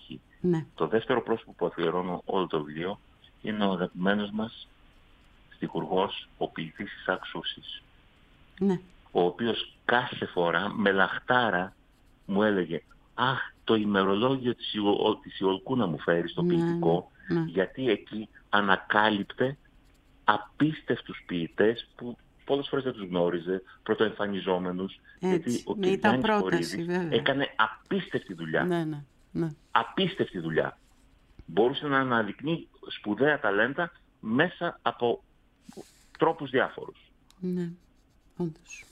Ναι. Το δεύτερο πρόσωπο που αφιερώνω όλο το βιβλίο είναι ο αγαπημένος μας στιχουργός, ο ποιητής Ισακ Σούσης. Ναι. Ο οποίος κάθε φορά με λαχτάρα μου έλεγε «Αχ, το ημερολόγιο της, Ιω, της Ιολκού να μου φέρει στο ναι, ποιητικό», ναι. γιατί εκεί ανακάλυπτε απίστευτους ποιητές που πολλές φορές δεν τους γνώριζε, πρωτοεμφανιζόμενους, γιατί ο ναι, ήταν Κυριάννης πρόταση, Κορίδης έκανε απίστευτη δουλειά. Ναι, ναι, ναι. Απίστευτη δουλειά. Μπορούσε να αναδεικνύει σπουδαία ταλέντα μέσα από τρόπους διάφορους. Ναι, όντως.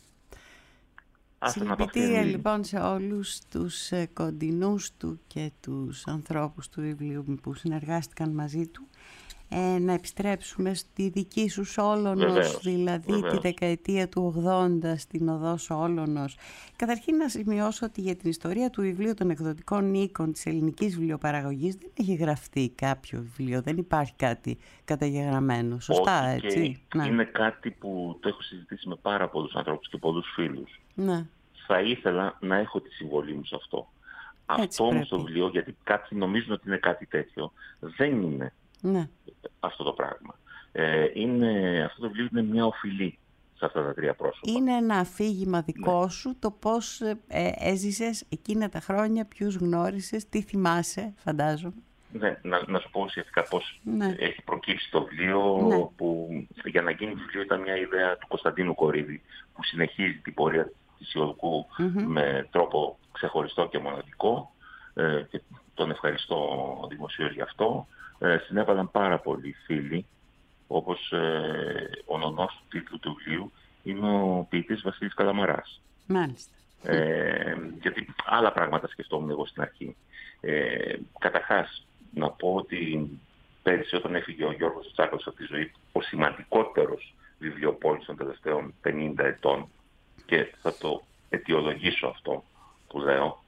Άστε να Συλληπιτήρια λοιπόν σε όλους τους ε, κοντινούς του και τους ανθρώπους του βιβλίου που συνεργάστηκαν μαζί του. Ε, να επιστρέψουμε στη δική σου Σόλωνος, βεβαίως, δηλαδή βεβαίως. τη δεκαετία του ογδόντα στην οδό Σόλωνος. Καταρχήν να σημειώσω ότι για την ιστορία του βιβλίου των εκδοτικών οίκων της ελληνικής βιβλιοπαραγωγής δεν έχει γραφτεί κάποιο βιβλίο, δεν υπάρχει κάτι καταγεγραμμένο. Σωστά, όχι, έτσι. Και ναι. είναι κάτι που το έχω συζητήσει με πάρα πολλούς ανθρώπους και πολλούς φίλους. Ναι. Θα ήθελα να έχω τη συμβολή μου σε αυτό. Έτσι αυτό όμως πρέπει. το βιβλίο, γιατί κάποιοι νομίζουν ότι είναι κάτι τέτοιο, δεν είναι. Ναι. Αυτό το πράγμα. Ε, είναι, αυτό το βιβλίο είναι μια οφειλή σε αυτά τα τρία πρόσωπα. Είναι ένα αφήγημα δικό ναι. σου, το πώς ε, έζησες εκείνα τα χρόνια, ποιους γνώρισες, τι θυμάσαι, φαντάζομαι. Ναι, να, να σου πω ουσιαστικά πώς ναι. έχει προκύψει το βιβλίο, ναι. που για να γίνει βιβλίο ήταν μια ιδέα του Κωνσταντίνου Κορίδη, που συνεχίζει την πορεία της Ιολκού mm-hmm. με τρόπο ξεχωριστό και μοναδικό, ε, και τον ευχαριστώ δημοσίως γι' αυτό. Ε, συνέβαλαν πάρα πολλοί φίλοι, όπως ε, ο νονός του τίτλου του βιβλίου είναι ο ποιητής Βασίλης Καλαμαράς. Μάλιστα. Ε, γιατί άλλα πράγματα σκεφτόμουν εγώ στην αρχή. Ε, καταρχάς, να πω ότι πέρυσι όταν έφυγε ο Γιώργος Τσάκαλος από τη ζωή, ο σημαντικότερος βιβλιοπόλης των τελευταίων πενήντα ετών, και θα το αιτιολογήσω αυτό που λέω,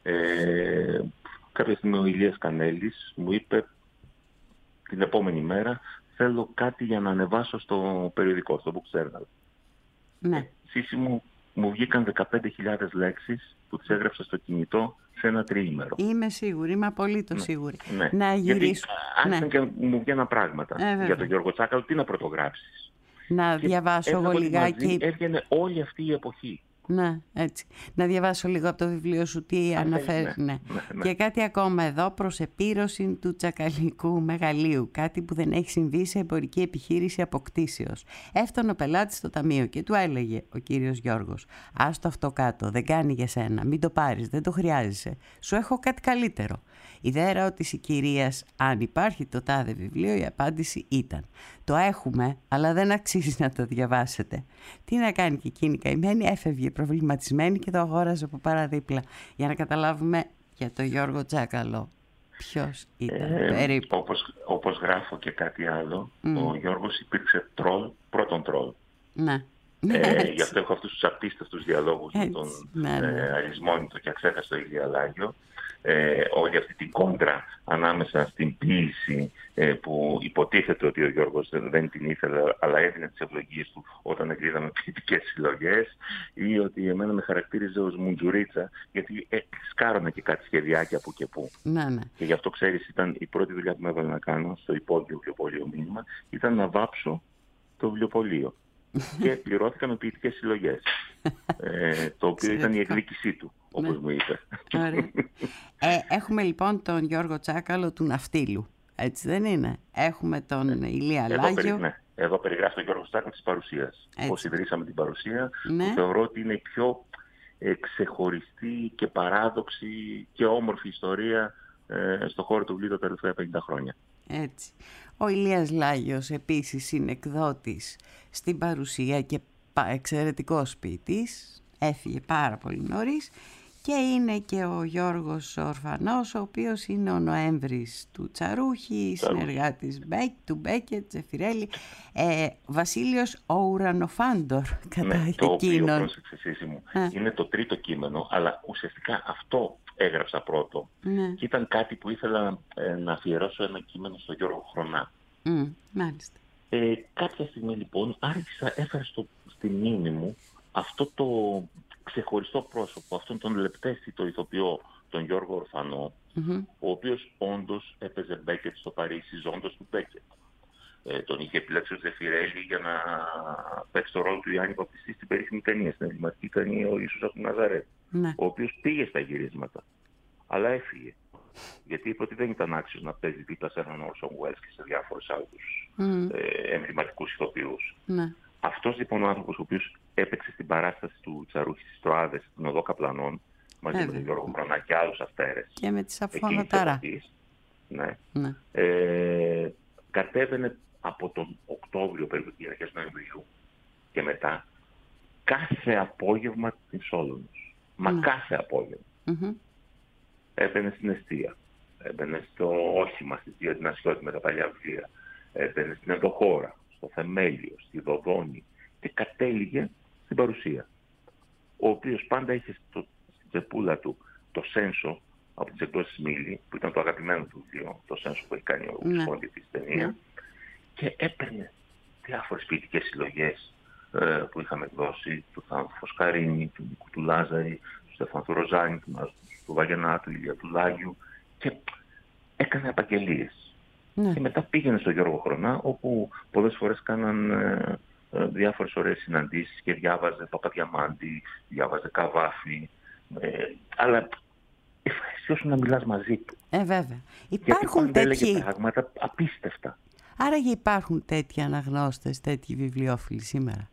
ε, κάποια στιγμή ο Ηλίας Κανέλης μου είπε την επόμενη μέρα θέλω κάτι για να ανεβάσω στο περιοδικό, στο Book Journal. Ναι. Σύση μου, μου βγήκαν δεκαπέντε χιλιάδες λέξεις που τις έγραψα στο κινητό σε ένα τριήμερο. Είμαι σίγουρη, είμαι απολύτως ναι. σίγουρη. Ναι. Να γυρίσω. Άρχισαν ναι. και μου βγαίναν πράγματα. Ε, για τον Γιώργο Τσάκαλο, τι να πρωτογράψεις. Να και διαβάσω εγώ λιγάκι. Έβγαινε όλη αυτή η εποχή. Ναι, έτσι. Να διαβάσω λίγο από το βιβλίο σου τι αναφέρει. Ναι. Ναι. Ναι, ναι. Και κάτι ακόμα εδώ, προς επίρρωση του τσακαλικού μεγαλείου. Κάτι που δεν έχει συμβεί σε εμπορική επιχείρηση αποκτήσεως. Έφτανε ο πελάτης στο ταμείο και του έλεγε ο κύριος Γιώργος: άστο αυτό κάτω, δεν κάνει για σένα, μην το πάρεις, δεν το χρειάζεσαι. Σου έχω κάτι καλύτερο. Η δε ερώτηση κυρίας αν υπάρχει το τάδε βιβλίο, η απάντηση ήταν: το έχουμε, αλλά δεν αξίζει να το διαβάσετε. Τι να κάνει και εκείνη η καημένη, έφευγε προβληματισμένη και το αγόραζε από παραδίπλα. Για να καταλάβουμε για τον Γιώργο Τσάκαλο ποιος ήταν ε, περίπου. Όπως, όπως γράφω και κάτι άλλο, mm. ο Γιώργος υπήρξε τρόλ, πρώτον τρόλ. Ναι. Ε, γι' αυτό έχω αυτούς τους απίστευτους διαλόγους έτσι, με τον ναι, ναι. ε, αλυσμόνητο και αξέχαστο Ηλία Λάγιο. Ε, όλη αυτή την κόντρα ανάμεσα στην ποίηση ε, που υποτίθεται ότι ο Γιώργος δεν την ήθελε αλλά έδινε τις ευλογίες του όταν εκδίδαμε ποιητικές συλλογές, ή ότι εμένα με χαρακτήριζε ως μουντζουρίτσα γιατί ε, σκάρωνα και κάτι σχεδιάκια που και που. Ναι, ναι. Και γι' αυτό ξέρεις, ήταν η πρώτη δουλειά που με έβαλε να κάνω στο υπόγειο βιβλιοπωλείο μήνυμα, ήταν να βάψω το βιβλιοπωλείο. Και πληρώθηκα με ποιητικές συλλογές. ε, το οποίο ήταν η εκδίκησή του, όπως ναι. μου είπε. ε, έχουμε λοιπόν τον Γιώργο Τσάκαλο του Ναυτίλου, έτσι δεν είναι? Έχουμε τον ε, Ηλία εδώ Λάγιο. Περι, ναι. Εδώ περιγράφει τον Γιώργο Τσάκαλο της Παρουσίας. Πώς ιδρύσαμε την Παρουσία, ναι. που θεωρώ ότι είναι η πιο ε, ξεχωριστή και παράδοξη και όμορφη ιστορία ε, στον χώρο του βιβλίου τα τελευταία πενήντα χρόνια. Έτσι. Ο Ηλίας Λάγιος επίσης είναι εκδότης στην Παρουσία και εξαιρετικός ποιητής, έφυγε πάρα πολύ νωρίς, και είναι και ο Γιώργος Ορφανός, ο οποίος είναι ο Νοέμβρης του Τσαρούχη, συνεργάτης του Μπέκετ, Τζεφιρέλη, ε, Βασίλειος ο Ουρανοφάντορ κατά ναι, το εκείνον. οποίο, πρόσεξε μου, είναι το τρίτο κείμενο, αλλά ουσιαστικά αυτό έγραψα πρώτο. Ναι. Και ήταν κάτι που ήθελα ε, να αφιερώσω ένα κείμενο στον Γιώργο Χρονά. Mm, μάλιστα. Ε, κάποια στιγμή λοιπόν άρχισα, έφερα στο, στη μνήμη μου αυτό το ξεχωριστό πρόσωπο, αυτόν τον λεπτέστητο ηθοποιό, τον Γιώργο Ορφανό, Mm-hmm. ο οποίος όντως έπαιζε Μπέκετ στο Παρίσι, ζώντας του Μπέκετ. Ε, τον είχε επιλέξει ο Ζεφιρέλη για να παίξει το ρόλο του Ιάννη Παπτιστή στην περίφημη ταινία, στην εγκληματική ταινία «Ο Ιησούς από την Ναζαρέτ». Ναι. Ο οποίος πήγε στα γυρίσματα, αλλά έφυγε. Γιατί είπε ότι δεν ήταν άξιος να παίζει δίπλα σε έναν Όρσον Welles και σε διάφορους άλλους mm. ε, εμβληματικούς ηθοποιούς. Ναι. Αυτός λοιπόν ο άνθρωπος ο οποίος έπαιξε στην παράσταση του Τσαρούχη στις Τροάδες, στην Οδό Καπλανών, μαζί ε, με τον Γιώργο Χρονά και άλλους αυτέρες. Και με τη Σαφώνοτάρα. Ναι. Ναι. Ε, κατέβαινε από τον Οκτώβριο περίπου και αρχές Νοεμβρίου και μετά κάθε απόγευμα στην Σόλωνος. Μα ναι. κάθε απόγευμα. Mm-hmm. Έμπαινε στην εστία, έμπαινε στο όχημα, στη Διαδυνασιώτη με τα παλιά βιβλία, έμπαινε στην Ενδοχώρα, στο Θεμέλιο, στη Δοδόνη και κατέληγε στην Παρουσία. Ο οποίος πάντα είχε στο, στην τσεπούλα του το Σένσο από τις εκδόσεις Μίλη, που ήταν το αγαπημένο του βιβλίο, το Σένσο που έχει κάνει ο Βουσκόντι της ταινία, ναι. και έπαιρνε διάφορες ποιητικές συλλογές ε, που είχαμε εκδώσει, του Θάνου Φωσκαρίνη, του Νίκου του Λάζαρη, του Στέφανου του Ροζάνη, του, του Βαγενάτου, του Ηλία του Λάγιου, και έκανε απαγγελίες. Ναι. Και μετά πήγαινε στον Γιώργο Χρονά, όπου πολλές φορές κάναν ε, ε, διάφορες ωραίες συναντήσεις και διάβαζε Παπαδιαμάντη, διάβαζε Καβάφη, ε, αλλά ευχαριστήσου να μιλάς μαζί του. Ε, βέβαια. Υπάρχουν τέτοιοι... έλεγε πράγματα απίστευτα. Άραγε υπάρχουν τέτοιοι αναγνώστες, τέτοιοι βιβλιόφιλοι σήμερα.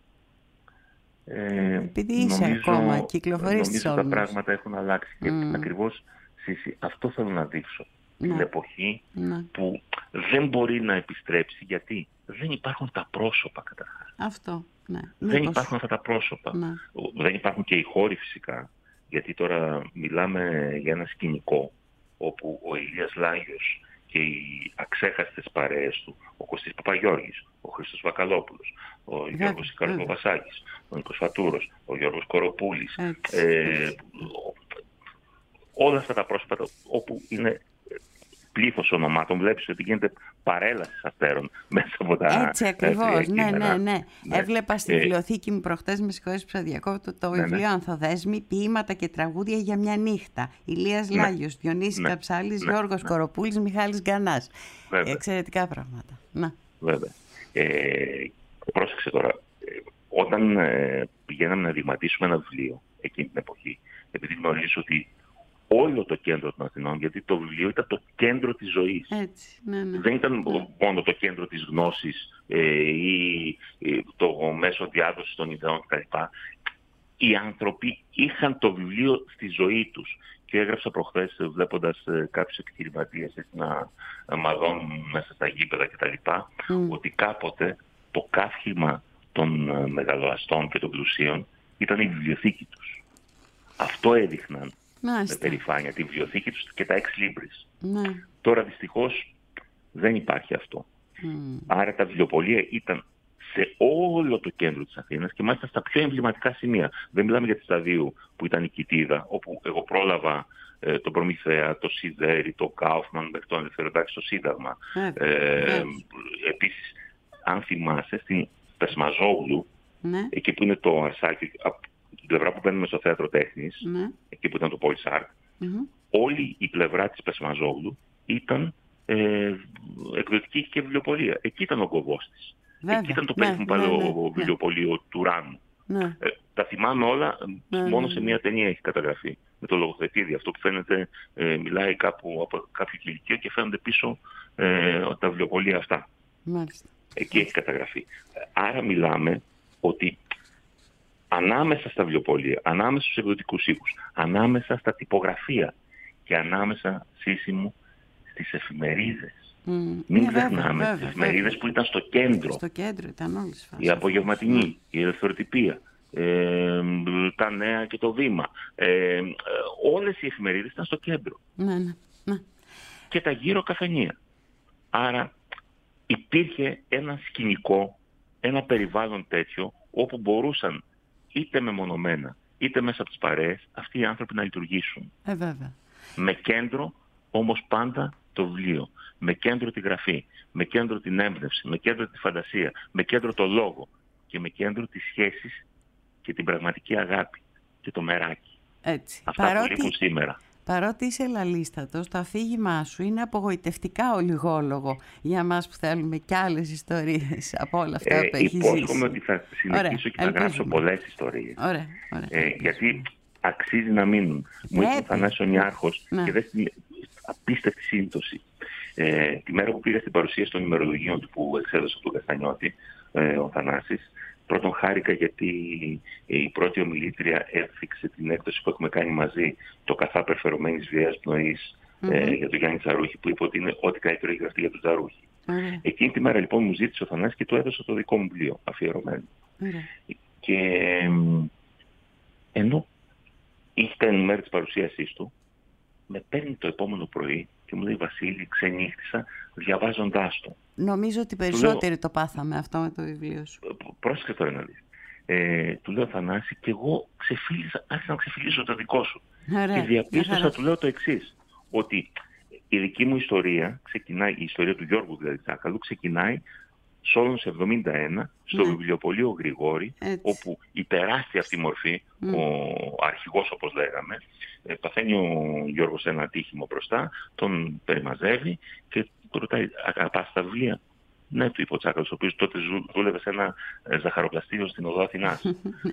Ε, Επειδή είσαι νομίζω, ακόμα, κυκλοφορείς στις όλους. Νομίζω τα πράγματα έχουν αλλάξει. Mm. Και ακριβώς, Σύση, αυτό θέλω να δείξω. Ναι. Την εποχή ναι. που δεν μπορεί να επιστρέψει, γιατί δεν υπάρχουν τα πρόσωπα καταρχάς. Αυτό, ναι. Δεν Μήπως... υπάρχουν αυτά τα πρόσωπα. Ναι. Δεν υπάρχουν και οι χώροι φυσικά. Γιατί τώρα μιλάμε για ένα σκηνικό όπου ο Ηλίας Λάγιος και οι αξέχαστες παρέες του, ο Κωστής Παπαγιώργης, ο Χρήστος Βακαλόπουλος, ο yeah, Γιώργος Ικάρος Παπασάκης, ο Νίκος Φατούρος, ο Γιώργος Κοροπούλης, ε, όλα αυτά τα πρόσωπα όπου είναι πλήθος ονομάτων, βλέπεις ότι γίνεται παρέλαση αυτέρων μέσα από τα... Έτσι ακριβώς, ναι, ναι, ναι, ναι. Έβλεπα στη βιβλιοθήκη μου προχτές, με συγχωρείς που σας διακόπτω, το βιβλίο ναι, ναι. Ανθοδέσμη, ποίηματα και τραγούδια για μια νύχτα. Ηλίας ναι. Λάγιος, Διονύσης ναι. Καψάλης, ναι. Γιώργος ναι. Κοροπούλης, Μιχάλης Γκανάς. Βέβαια. Εξαιρετικά πράγματα. Να. Βέβαια. Ε, πρόσεξε τώρα, όταν ε, πηγαίναμε να δειγματίσουμε ένα βιβλίο εκείνη την εποχή, επειδή γνωρίζεις ότι όλο το κέντρο των Αθηνών, γιατί το βιβλίο ήταν το κέντρο της ζωής. Έτσι, ναι, ναι. Δεν ήταν ναι. μόνο το κέντρο της γνώσης ε, ή ε, το μέσο διάδοσης των ιδεών κτλ. Οι άνθρωποι είχαν το βιβλίο στη ζωή τους. Και έγραψα προχθές, βλέποντας ε, κάποιους επιχειρηματίες να μαδώνουν μέσα στα γήπεδα κτλ. Mm. Ότι κάποτε το καύχημα των ε, μεγαλοαστών και των πλουσίων ήταν η βιβλιοθήκη τους. Αυτό έδειχναν. Μάλιστα. Με περηφάνεια, τη βιβλιοθήκη τους και τα εξ λίμπρις. Ναι. Τώρα δυστυχώς δεν υπάρχει αυτό. Mm. Άρα τα βιβλιοπωλεία ήταν σε όλο το κέντρο της Αθήνας και μάλιστα στα πιο εμβληματικά σημεία. Δεν μιλάμε για τη Σταδίου που ήταν η Κιτίδα, όπου εγώ πρόλαβα ε, τον Προμηθέα, το Σιδέρι, το Κάουφμαν μέχρι το Ελευθεροτάξι στο Σύνταγμα. Mm. Ε, mm. Επίσης, αν θυμάσαι, στην Πεσμαζόγλου, mm. εκεί που είναι το Αρσάκι, την πλευρά που μπαίνουμε στο Θέατρο Τέχνης, mm. εκεί που ήταν το Πολυσάρκ, mm-hmm. όλη η πλευρά της Πεσμαζόγλου ήταν ε, εκδοτική και βιβλιοπωλεία. Εκεί ήταν ο κωβός της. Βέβαια. Εκεί ήταν το περίφημο ναι, παλαιό ναι, ναι, βιβλιοπωλείο ναι. του Ράνου. Ναι. Ε, τα θυμάμαι όλα, ναι, μόνο ναι. σε μία ταινία έχει καταγραφεί. Με το λογοθετήδι. Αυτό που φαίνεται, ε, μιλάει κάπου από κάποιο κηλικείο και φαίνονται πίσω ε, τα βιβλιοπωλεία αυτά. Μάλιστα. Εκεί έχει καταγραφεί. Άρα μιλάμε ότι ανάμεσα στα βιβλιοπωλεία, ανάμεσα στους εκδοτικούς οίκους, ανάμεσα στα τυπογραφεία και ανάμεσα, Σύση μου, στις εφημερίδες. Mm. Μην ξεχνάμε τις εφημερίδες που ήταν στο κέντρο. Στο κέντρο ήταν όλες φάσεις. Η Απογευματινή, mm. η Ελευθεροτυπία, ε, τα Νέα και το Βήμα. Ε, ε, όλες οι εφημερίδες ήταν στο κέντρο. Ναι, ναι, ναι. Και τα γύρω καφενεία. Άρα υπήρχε ένα σκηνικό, ένα περιβάλλον τέτοιο, όπου μπορούσαν είτε μεμονωμένα, είτε μέσα από τις παρέες, αυτοί οι άνθρωποι να λειτουργήσουν. Ε, βέβαια. Με κέντρο όμως πάντα το βιβλίο. Με κέντρο τη γραφή, με κέντρο την έμπνευση, με κέντρο τη φαντασία, με κέντρο το λόγο και με κέντρο τις σχέσεις και την πραγματική αγάπη και το μεράκι. Έτσι. Αυτά Παρότι... που λείπουν σήμερα. παρότι είσαι λαλίστατος, το αφήγημά σου είναι απογοητευτικά ολιγόλογο για μας που θέλουμε κι άλλες ιστορίες από όλα αυτά ε, που έχει ζήσει. Υπόσχομαι ότι θα συνεχίσω ωραία, και θα ελπίζουμε. γράψω πολλές ιστορίες. Ωραία, ωραία. Ε, γιατί αξίζει να μείνουν. Μου είπε ο Θανάσης ο Νιάρχος και δες την απίστευτη σύμπτωση. Ε, τη μέρα που πήγα στην παρουσίαση των ημερολογίων του που εξέδωσε από τον Καστανιώτη, ε, ο Θανάσης, πρώτον χάρηκα γιατί η πρώτη ομιλήτρια έθιξε την έκδοση που έχουμε κάνει μαζί, το καθά περφερωμένης βίας πνοής, mm-hmm. ε, για τον Γιάννη Τσαρούχη, που είπε ότι είναι ό,τι καλύτερο έχει γραφτεί για τον Τσαρούχη. Mm-hmm. Εκείνη τη μέρα λοιπόν μου ζήτησε ο Θανάσης και του έδωσα το δικό μου βιβλίο αφιερωμένο. Mm-hmm. Και ενώ ήταν η μέρα της παρουσίασής του, με παίρνει το επόμενο πρωί και μου λέει «Βασίλη, ξενύχτησα διαβάζοντάς το». Νομίζω ότι περισσότεροι λέω, το πάθαμε αυτό με το βιβλίο σου. Πρόσεχε τώρα να δεις. Ε, του λέω «Θανάση, και εγώ ξεφύλισα, άρχισα να ξεφυλίσω το δικό σου». Ωραία, και διαπίστωσα, του λέω το εξής, ότι η δική μου ιστορία ξεκινάει, η ιστορία του Γιώργου δηλαδή Τσάκαλου, ξεκινάει Σόλωνος εβδομήντα ένα, στο ναι. βιβλιοπωλείο Γρηγόρη, έτσι. Όπου η τεράστια αυτή μορφή, mm. ο αρχηγός όπως λέγαμε, ε, παθαίνει ο Γιώργος ένα ατύχημα μπροστά, τον περιμαζεύει και του ρωτάει «Αγαπάς τα βιβλία?» Ναι, του είπε ο Τσάκαλος, ο οποίος τότε δούλευε σε ένα ζαχαροπλαστείο στην οδό Αθηνάς.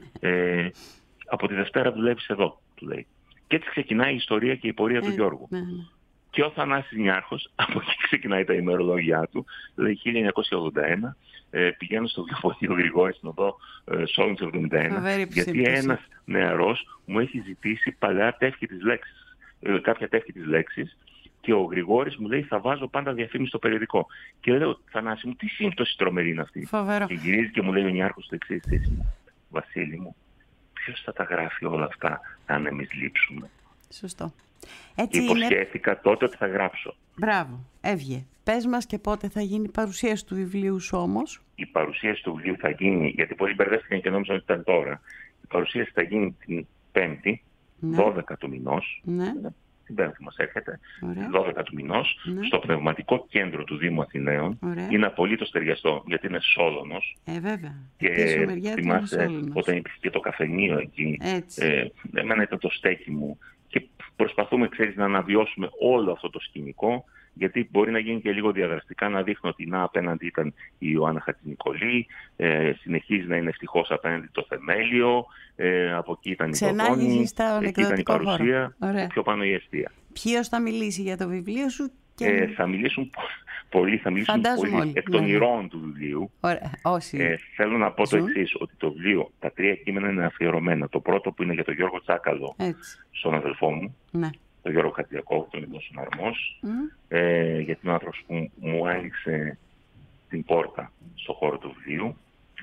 ε, από τη Δευτέρα δουλεύεις εδώ, του λέει. Και έτσι ξεκινάει η ιστορία και η πορεία ε, του Γιώργου. Ναι. Και ο Θανάσης Νιάρχος, από εκεί ξεκινάει τα ημερολόγια του, λέει χίλια εννιακόσια ογδόντα ένα, ε, πηγαίνω στο βιβλιοπωλείο Γρηγόρη στην οδό ε, Σόλωνος εβδομήντα ένα, γιατί ένας νεαρός μου έχει ζητήσει παλιά τεύχη της λέξης, ε, κάποια τεύχη της λέξης, και ο Γρηγόρης μου λέει θα βάζω πάντα διαφήμιση στο περιοδικό. Και λέω Θανάση μου, τι σύμπτωση τρομερή είναι αυτή. Φοβερό. Και γυρίζει και μου λέει ο Νιάρχος το εξής, Βασίλη μου, ποιος θα τα γράφει όλα αυτά αν εμείς λείψουμε? Σωστό. Έτσι υποσχέθηκα είναι... τότε ότι θα γράψω. Μπράβο, έβγε. Πες μας και πότε θα γίνει η παρουσίαση του βιβλίου σου όμως. Η παρουσίαση του βιβλίου θα γίνει, γιατί πολλοί μπερδεύτηκαν και νόμιζαν ότι ήταν τώρα. Η παρουσίαση θα γίνει την Πέμπτη, ναι. δώδεκα του μηνός. Ναι. Την Πέμπτη μας έρχεται, ωραία. δώδεκα του μηνός, ναι. στο Πνευματικό Κέντρο του Δήμου Αθηναίων. Ωραία. Είναι απολύτως ταιριαστό, γιατί είναι Σόλωνος. Ε, βέβαια. Και θυμάσαι όταν υπήρχε και το καφενείο εκεί. Ε, εμένα ήταν το στέκι μου. Και προσπαθούμε, ξέρεις, να αναβιώσουμε όλο αυτό το σκηνικό, γιατί μπορεί να γίνει και λίγο διαδραστικά, να δείχνω ότι να απέναντι ήταν η Ιωάννα Χατζηνικολή, ε, συνεχίζει να είναι ευτυχώς απέναντι το θεμέλιο, ε, από εκεί ήταν η Ποδόνη, εκεί ήταν η παρουσία, και πιο πάνω η εστία. Ποιος θα μιλήσει για το βιβλίο σου? Και... Ε, θα μιλήσουν πολλοί, θα μιλήσουν πολλοί εκ των ηρώων του βιβλίου. Ωραία, όσοι ε, θέλω να πω ζουν. το εξής, ότι το βιβλίο, τα τρία κείμενα είναι αφιερωμένα. Το πρώτο που είναι για τον Γιώργο Τσάκαλο, έτσι. Στον αδελφό μου, ναι. τον Γιώργο Χατζιακόβου, τον Ιντόσον Αρμός, mm. ε, γιατί είναι ο άνθρωπος που μου άνοιξε την πόρτα στον χώρο του βιβλίου.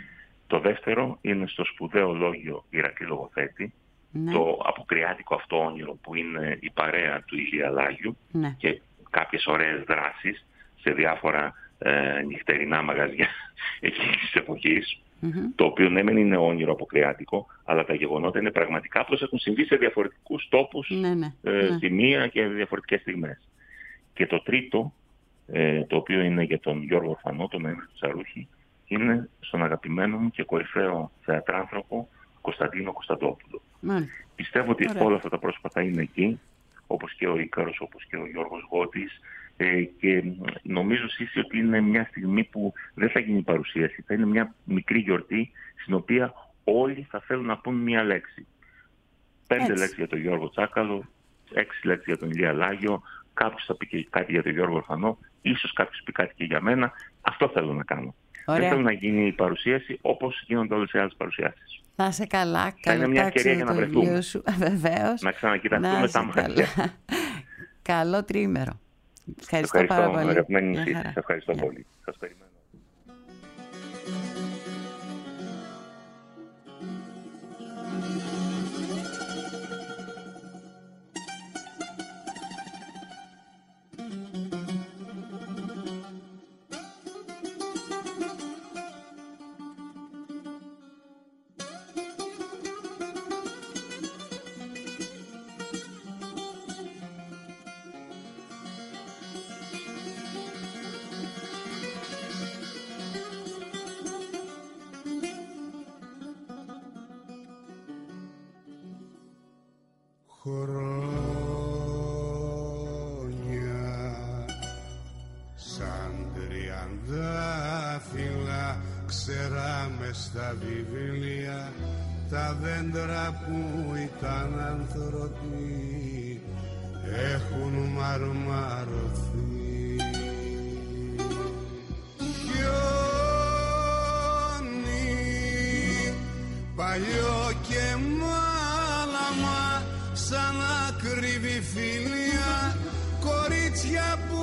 Το δεύτερο είναι στο σπουδαίο λόγιο Ηρακλή Λογοθέτη, ναι. το αποκριάτικο αυτό όνειρο που είναι η παρέα του Ηλία Λάγιου, ναι. και κάποιες ωραίες δράσεις σε διάφορα ε, νυχτερινά μαγαζιά εκείνης της εποχής, mm-hmm. το οποίο ναι μεν είναι όνειρο αποκριάτικο, αλλά τα γεγονότα είναι πραγματικά, απλώς έχουν συμβεί σε διαφορετικούς τόπους, ναι, ναι, ε, ναι. σημεία και διαφορετικές στιγμές. Και το τρίτο, ε, το οποίο είναι για τον Γιώργο Ορφανό, τον Μέμβρη του Τσαρούχη, είναι στον αγαπημένο μου και κορυφαίο θεατράνθρωπο Κωνσταντίνο Κωνσταντόπουλο. Mm. Πιστεύω ότι ωραία. όλα αυτά τα πρόσωπα θα είναι εκεί, όπως και ο Ίκαρος, όπως και ο Γιώργος Γότης, ε, και νομίζω Σύση ότι είναι μια στιγμή που δεν θα γίνει παρουσίαση, θα είναι μια μικρή γιορτή στην οποία όλοι θα θέλουν να πούν μια λέξη. Πέντε έτσι. λέξεις για τον Γιώργο Τσάκαλο, έξι λέξεις για τον Ηλία Λάγιο, κάποιος θα πει και κάτι για τον Γιώργο Ορφανό, ίσως κάποιος πει κάτι και για μένα. Αυτό θέλω να κάνω. Ωραία. Δεν θέλω να γίνει η παρουσίαση όπως γίνονται όλες οι άλλες παρουσιάσεις. Να είσαι καλά, θα είναι μια ευκαιρία για να βρεθούμε. Σου. Βεβαίως. Να ξανακοιταχτούμε τα μάτια. Καλό τρίμερο. Ευχαριστώ, ευχαριστώ πάρα πολύ. Αγαπημένη νησί, σας ευχαριστώ yeah. πολύ. Σας περιμένω. Χωράει τριαντάφυλλα ξερά μες στα βιβλία, τα δέντρα που ήταν άνθρωποι έχουν μαρμαρωθεί. Χιόνι παλιό και μάλαμα σαν ακρίβη φιλία, κορίτσια που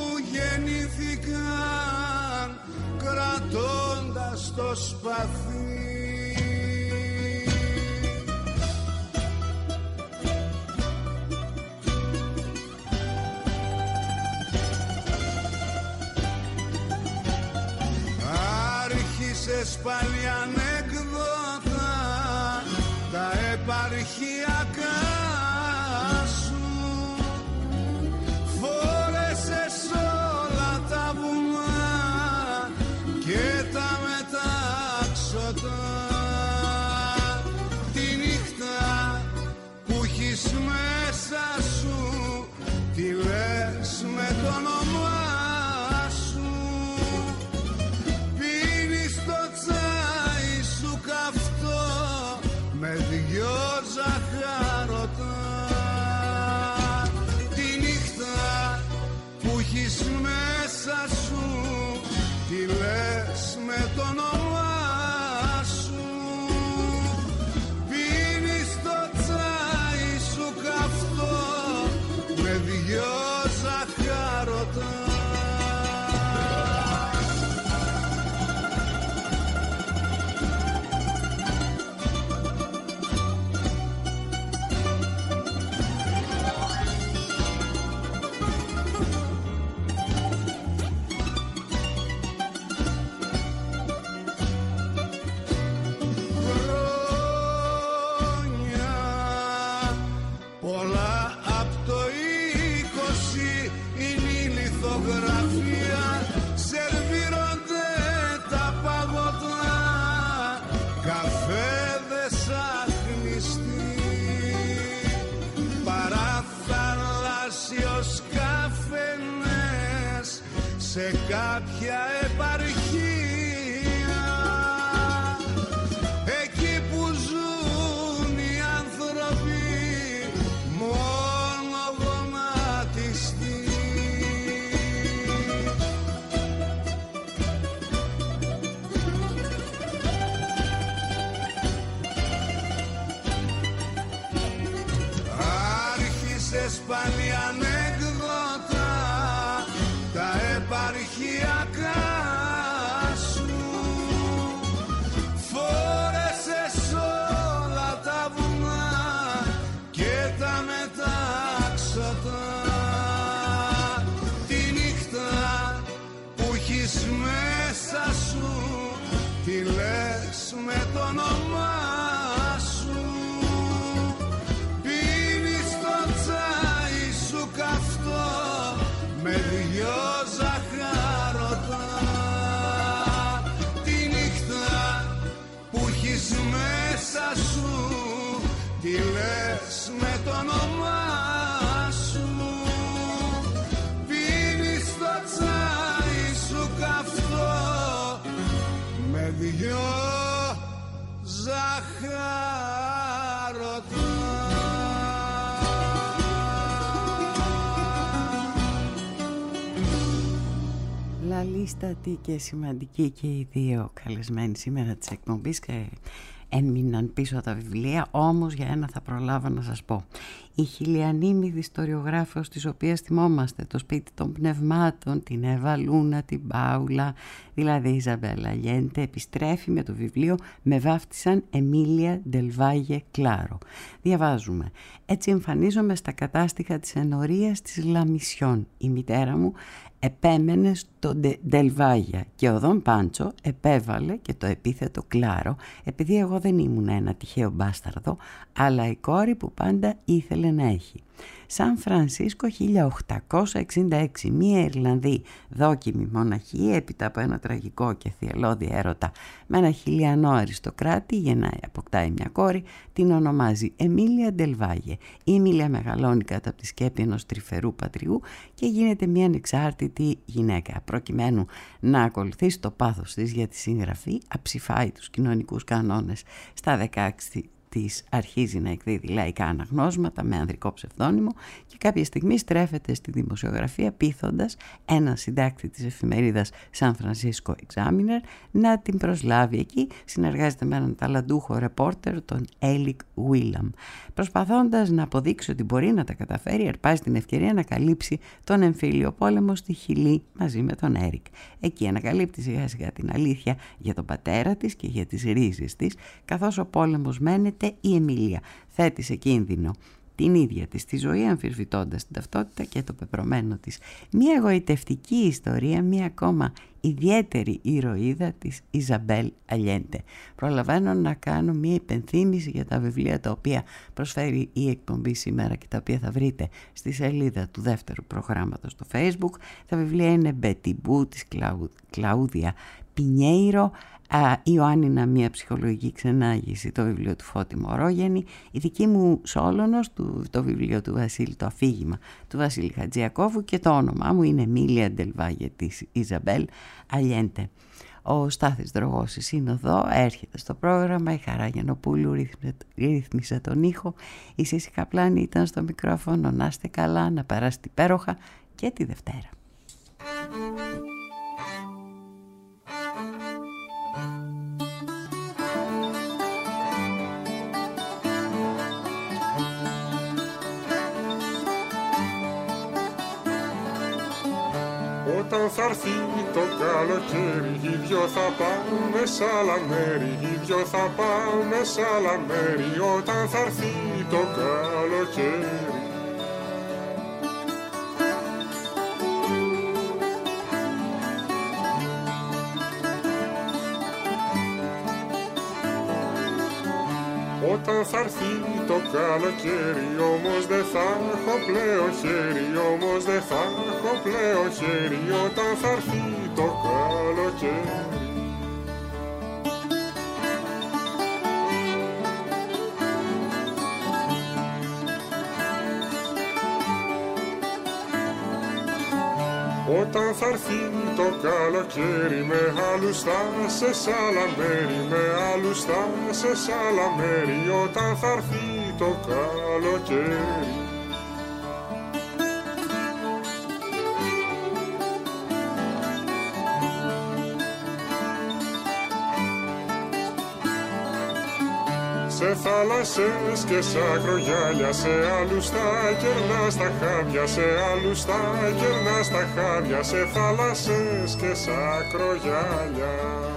γεννήθηκαν κρατώντας το σπαθί. Άρχισες πάλι ανεκδότα τα επαρχιακά σου, φόρεσες όλα τα βουνά και τα μετάξωτα. Τη νύχτα που έχεις μέσα σου τη λες με το όνομά σου, πίνεις το τσάι σου καυτό με δυο ζαχαρωτά. Τη νύχτα που έχεις μέσα σου τη λες με το όνομά σου, πίνεις το τσάι σου καυτό με δυο ζαχαρωτά. Σερβίρονται τα παγωτά, καφέδες αχνιστοί, παραθαλάσσιος καφενές σε κάποια επαρχία, εκεί που ζουν οι άνθρωποι μόνο γονατιστοί. Πάλι ανεκδότα τα επαρχιακά σου, φόρεσες όλα τα βουνά και τα μετάξωτα. Τη νύχτα που έχεις μέσα σου τη λες με το όνομά σου, πίνεις το τσάι σου καυτό με δυο ζαχαρωτά. Τη νύχτα που έχεις μέσα σου τη λες με το όνομά σου, πίνεις το τσάι σου καυτό με δυο ζαχαρωτά. Λαλίστατη και σημαντική και οι δύο καλεσμένοι σήμερα της εκπομπής και έμειναν πίσω τα βιβλία, όμως για ένα θα προλάβω να σας πω. Η χιλιανήμηδη ιστοριογράφος της οποίας θυμόμαστε το σπίτι των πνευμάτων, την Εύα Λούνα, την Πάουλα, δηλαδή η Ιζαμπέλα Allende, επιστρέφει με το βιβλίο «Με βάφτισαν Εμίλια Ντελ Βάγε Κλάρο». Διαβάζουμε: «Έτσι εμφανίζομαι στα κατάστοιχα της ενορίας της Λαμισιόν. Η μητέρα μου επέμενε στο Ντελβάγια και ο Δον Πάντσο επέβαλε και το επίθετο Κλάρο, επειδή εγώ δεν ήμουν ένα τυχαίο μπάσταρδο, αλλά η κόρη που πάντα ήθελε ήθελε να έχει. Σαν Φρανσίσκο χίλια οκτακόσια εξήντα έξι, μία Ιρλανδή δόκιμη μοναχή έπειτα από ένα τραγικό και θυελλώδη έρωτα με ένα χιλιανό αριστοκράτη γεννάει, αποκτάει μια κόρη, την ονομάζει Εμίλια Ντελβάγε. Η Εμίλια μεγαλώνει κάτω από τη σκέπη ενός τρυφερού πατριού και γίνεται μια ανεξάρτητη γυναίκα. Προκειμένου να ακολουθήσει το πάθος της για τη συγγραφή, αψηφάει τους κοινωνικούς κανόνες. Στα δεκαέξι της αρχίζει να εκδίδει λαϊκά αναγνώσματα με ανδρικό ψευδόνυμο και κάποια στιγμή στρέφεται στη δημοσιογραφία πείθοντας ένα συντάκτη της εφημερίδας San Francisco Examiner να την προσλάβει εκεί. Συνεργάζεται με έναν ταλαντούχο ρεπόρτερ, τον Έλικ Βίλαμ. Προσπαθώντας να αποδείξει ότι μπορεί να τα καταφέρει, αρπάζει την ευκαιρία να καλύψει τον εμφύλιο πόλεμο στη Χιλή μαζί με τον Έρικ. Εκεί ανακαλύπτει σιγά σιγά την αλήθεια για τον πατέρα της και για τις ρίζες της, καθώς ο πόλεμος μένεται. Η Εμίλια θέτει σε κίνδυνο την ίδια της τη ζωή, αμφισβητώντας την ταυτότητα και το πεπρωμένο της. Μια εγωιτευτική ιστορία, μια ακόμα ιδιαίτερη ηρωίδα της Ιζαμπέλ Αλιέντε. Προλαβαίνω να κάνω μια υπενθύμηση για τα βιβλία τα οποία προσφέρει η εκπομπή σήμερα και τα οποία θα βρείτε στη σελίδα του δεύτερου προγράμματος στο Facebook. Τα βιβλία είναι Betty Boo της Κλαου... Κλαούδια Πινιέιρο, η Ιωάννινα, μια ψυχολογική ξενάγηση, το βιβλίο του Φώτη Μωρόγεννη, η δική μου Σόλωνος, το βιβλίο του Βασίλη, το αφήγημα του Βασίλη Χατζιακόβου, και το όνομά μου είναι Εμίλια Ντελβάγε της Ιζαμπέλ Αλιέντε. Ο Στάθης Δρογώσης είναι εδώ, έρχεται στο πρόγραμμα, η Χαρά Γιαννοπούλου ρύθμισε τον ήχο, η Σύση Καπλάνη ήταν στο μικρόφωνο. Να είστε καλά, να περάσετε υπέροχα και τη Δευτέρα. Όταν θα έρθει το καλοκαίρι, οι δυο θα πάμε σ' άλλα μέρη, οι δυο θα πάμε σ' άλλα μέρη, όταν θα έρθει το καλοκαίρι. Όταν θα έρθει το καλοκαίρι, όμως δεν θα έχω πλέον χέρι, όμως δεν θα έχω πλέον χέρι, όταν θα έρθει το καλοκαίρι. Όταν θα έρθει το καλοκαίρι, με άλλους θα σε σ' άλλα μέρη, με άλλους θα σε σ' άλλα μέρη, όταν θα έρθει το καλοκαίρι. Σε θάλασσες και σ' ακρογιάλια, σε άλλους τα κερνάς τα χάδια, σε άλλους τα κερνάς τα χάδια, σε θάλασσες και σ' ακρογιάλια.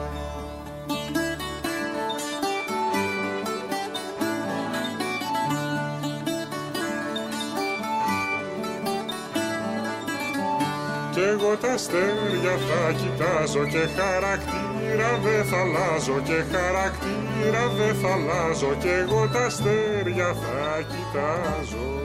Κι εγώ τα αστέρια θα κοιτάζω και χαρακτήρα δε θα αλλάζω, και χαρακτήρα δε θα αλλάζω, κι εγώ τα αστέρια θα κοιτάζω.